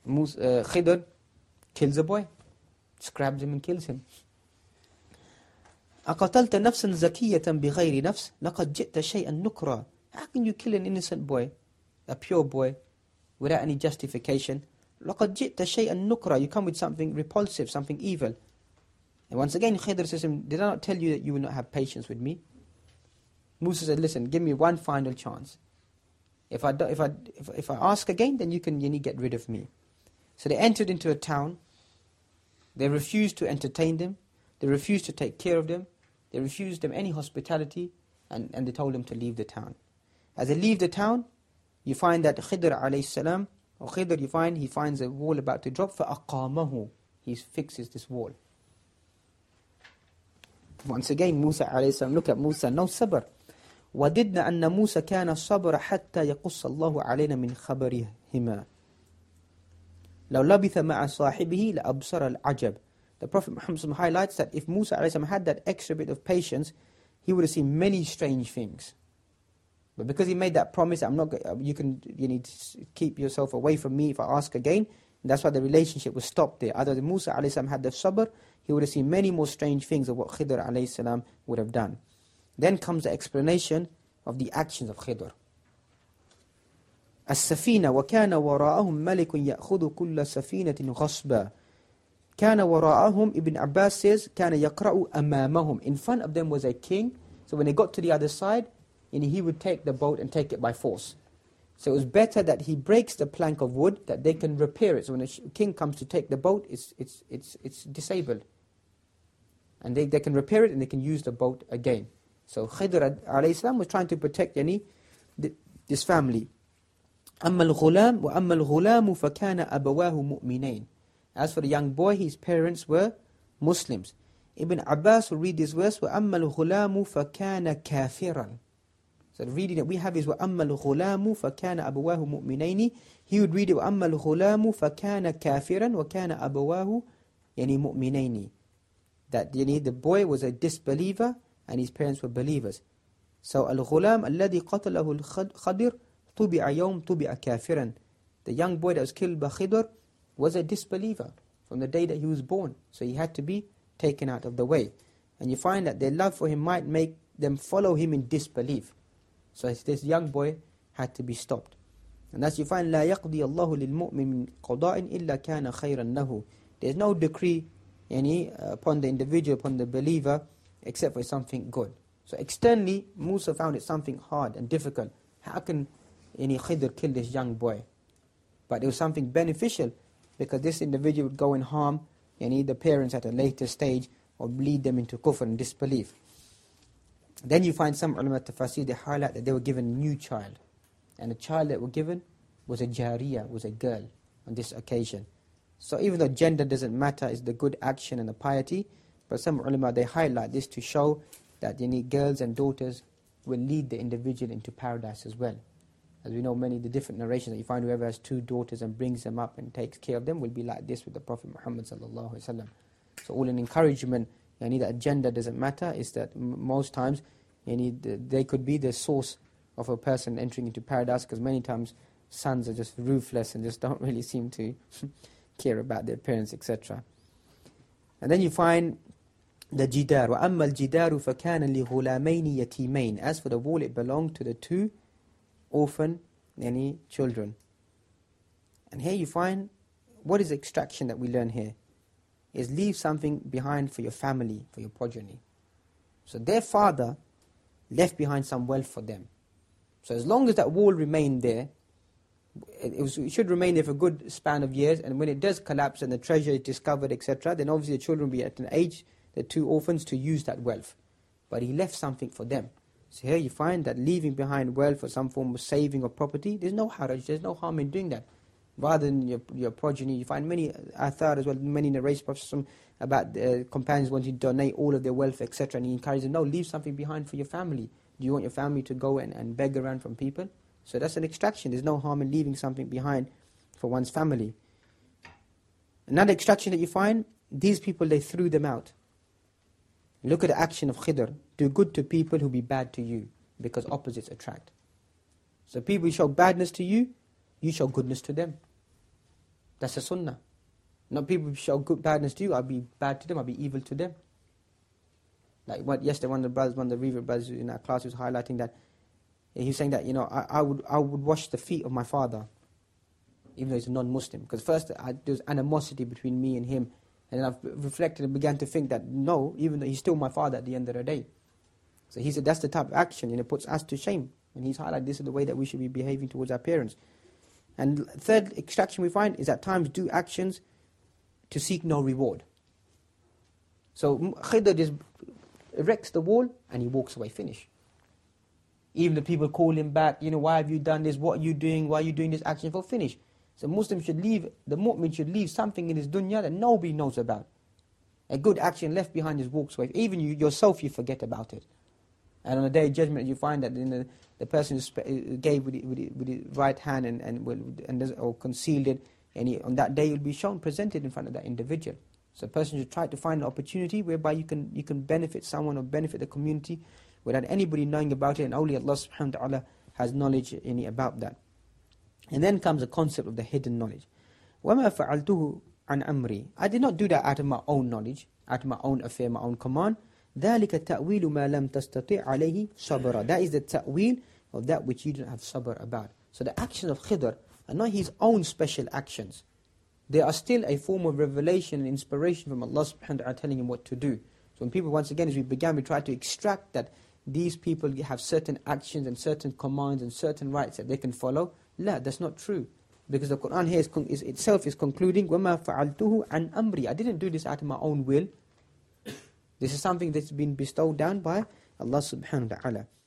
Musa, uh, Khidr kills a boy, just grabs him and kills him. أَقَتَلْتَ نَفْسًا زَكِيَّةً بِغَيْرِ نَفْسٍ لَقَدْ جِئْتَ شَيْئًا نُكْرًا. How can you kill an innocent boy, a pure boy, without any justification? لَقَدْ جِئْتَ شَيْئًا نُكْرًا. You come with something repulsive, something evil. And once again, Khidr says to him, did I not tell you that you will not have patience with me? Musa said, listen, give me one final chance. If I, do, if I, if, if I ask again, then you can you need to get rid of me. So they entered into a town. They refused to entertain them. They refused to take care of them. They refused them any hospitality, and, and they told them to leave the town. As they leave the town, you find that Khidr alayhi salam, or Khidr, you find, he finds a wall about to drop, فَأَقَامَهُ. He fixes this wall. Once again, Musa alayhi salam, look at Musa, no sabr. وَدِدْنَا أَنَّ مُوسَى كَانَ الصَّبْرَ حَتَّى يَقُصَّ اللَّهُ عَلَيْنَا مِنْ خَبَرِهِمَا لَوْ لَبِثَ مَعَ صَاحِبِهِ لَأَبْصَرَ الْعَجَبِ. The Prophet Muhammad highlights that if Musa alayhi salam had that extra bit of patience, he would have seen many strange things. But because he made that promise, I'm not. You can. You need to keep yourself away from me if I ask again. And that's why the relationship was stopped there. Other than Musa alayhi salam had the sabr, he would have seen many more strange things of what Khidr alayhi salam would have done. Then comes the explanation of the actions of Khidr. السفينة وكان وراءهم ملك يأخذ كل سفينة غصبا. كان وراءهم, Ibn Abbas says, كان يقرأ أمامهم. In front of them was a king. So when they got to the other side, and he would take the boat and take it by force. So it was better that he breaks the plank of wood, that they can repair it. So when a king comes to take the boat, it's it's it's it's disabled. And they, they can repair it and they can use the boat again. So Khidr alayhi salam was trying to protect yani, this family. أما الغلام وأما الغلام فكان أبواه مؤمنين. As for the young boy, his parents were Muslims. Ibn Abbas will read this verse, وَأَمَّا الْغُلَامُ فَكَانَ كَافِرًا. So the reading that we have is وَأَمَّا الْغُلَامُ فَكَانَ أَبَوَاهُ مُؤْمِنَيْنِ. He would read it وَأَمَّا الْغُلَامُ فَكَانَ كَافِرًا وَكَانَ أَبَوَاهُ يعني مُؤْمِنَيْنِ. That yani, the boy was a disbeliever and his parents were believers. So الْغُلَام الَّذِي قَتَلَهُ الْخَضِرُ طُبِعَ يَوْمْ طُبِعَ كَافِرًا. The young boy that was killed by Khidr was a disbeliever from the day that he was born. So he had to be taken out of the way. And you find that their love for him might make them follow him in disbelief. So this young boy had to be stopped. And as you find, لا يقضي الله للمؤمن من قضاء إلا كان خيرا له. There's no decree yani, uh, upon the individual, upon the believer, except for something good. So externally, Musa found it something hard and difficult. How can any Khidr kill this young boy? But it was something beneficial, because this individual would go and harm yani, the parents at a later stage, or lead them into kufr and disbelief. Then you find some ulama tafasir, they highlight that they were given a new child. And the child that were given was a jariyah, was a girl on this occasion. So even though gender doesn't matter, it's the good action and the piety, but some ulama, they highlight this to show that yani, girls and daughters will lead the individual into paradise as well. As we know, many of the different narrations that you find, whoever has two daughters and brings them up and takes care of them will be like this with the Prophet Muhammad sallallahu alaihi wasallam. So all an encouragement, yani, that gender doesn't matter, is that m most times yani, they could be the source of a person entering into paradise, because many times sons are just ruthless and just don't really seem to care about their parents, et cetera. And then you find the jidar. وَأَمَّا الْجِدَارُ فَكَانَ لِغُلَامَيْنِ يَتِيمَيْنِ. As for the wall, it belonged to the two orphan any children. And here you find, what is the extraction that we learn here? Is leave something behind for your family, for your progeny. So their father left behind some wealth for them. So as long as that wall remained there, it, was, it should remain there for a good span of years, and when it does collapse and the treasure is discovered, et cetera, then obviously the children will be at an age, the two orphans, to use that wealth. But he left something for them. So here you find that leaving behind wealth or some form of saving of property, there's no haraj, there's no harm in doing that. Rather than your, your progeny, you find many athar as well, many narrations about uh, companions wanting to donate all of their wealth, et cetera. And he encourages them, no, leave something behind for your family. Do you want your family to go and, and beg around from people? So that's an extraction. There's no harm in leaving something behind for one's family. Another extraction that you find, these people, they threw them out. Look at the action of Khidr. Do good to people who be bad to you, because opposites attract. So people who show badness to you, you show goodness to them. That's the sunnah. Not people show good badness to you, I'll be bad to them, I'll be evil to them. Like what yesterday one of the brothers, one of the River brothers in our class was highlighting that, he was saying that, you know, I, I would I would wash the feet of my father, even though he's a non-Muslim. Because first I, there was animosity between me and him, and then I've reflected and began to think that no, even though he's still my father at the end of the day. So he said that's the type of action, and it puts us to shame. And he's highlighted this is the way that we should be behaving towards our parents. And third extraction we find is at times do actions to seek no reward. So Khidr just erects the wall and he walks away, finish. Even the people call him back, you know, why have you done this, what are you doing, why are you doing this action for, finish. So Muslim should leave, the mu'min should leave something in his dunya that nobody knows about. A good action left behind is walks away. Even you yourself, you forget about it. And on the day of judgment, you find that in the, the person who gave with, the, with, the, with the right hand and, and, and or concealed it, and he, on that day it will be shown, presented in front of that individual. So a person should try to find an opportunity whereby you can you can benefit someone or benefit the community without anybody knowing about it, and only Allah subhanahu wa ta'ala has knowledge in it about that. And then comes the concept of the hidden knowledge. وَمَا فَعَلْتُهُ عَنْ أَمْرِي I did not do that out of my own knowledge, out of my own affair, my own command. ذَلِكَ تَأْوِيلُ مَا لَمْ تَسْتَطِعْ عَلَيْهِ صَبْرًا That is the ta'wil of that which you don't have sabr about. So the actions of Khidr are not his own special actions. They are still a form of revelation and inspiration from Allah subhanahu wa ta'ala telling him what to do. So when people, once again, as we began, we try to extract that these people have certain actions and certain commands and certain rights that they can follow. La, that's not true. Because the Qur'an here is, is itself is concluding, وَمَا فَعَلْتُهُ عَنْ أَمْرِي I didn't do this out of my own will. This is something that's been bestowed down by Allah subhanahu wa ta'ala.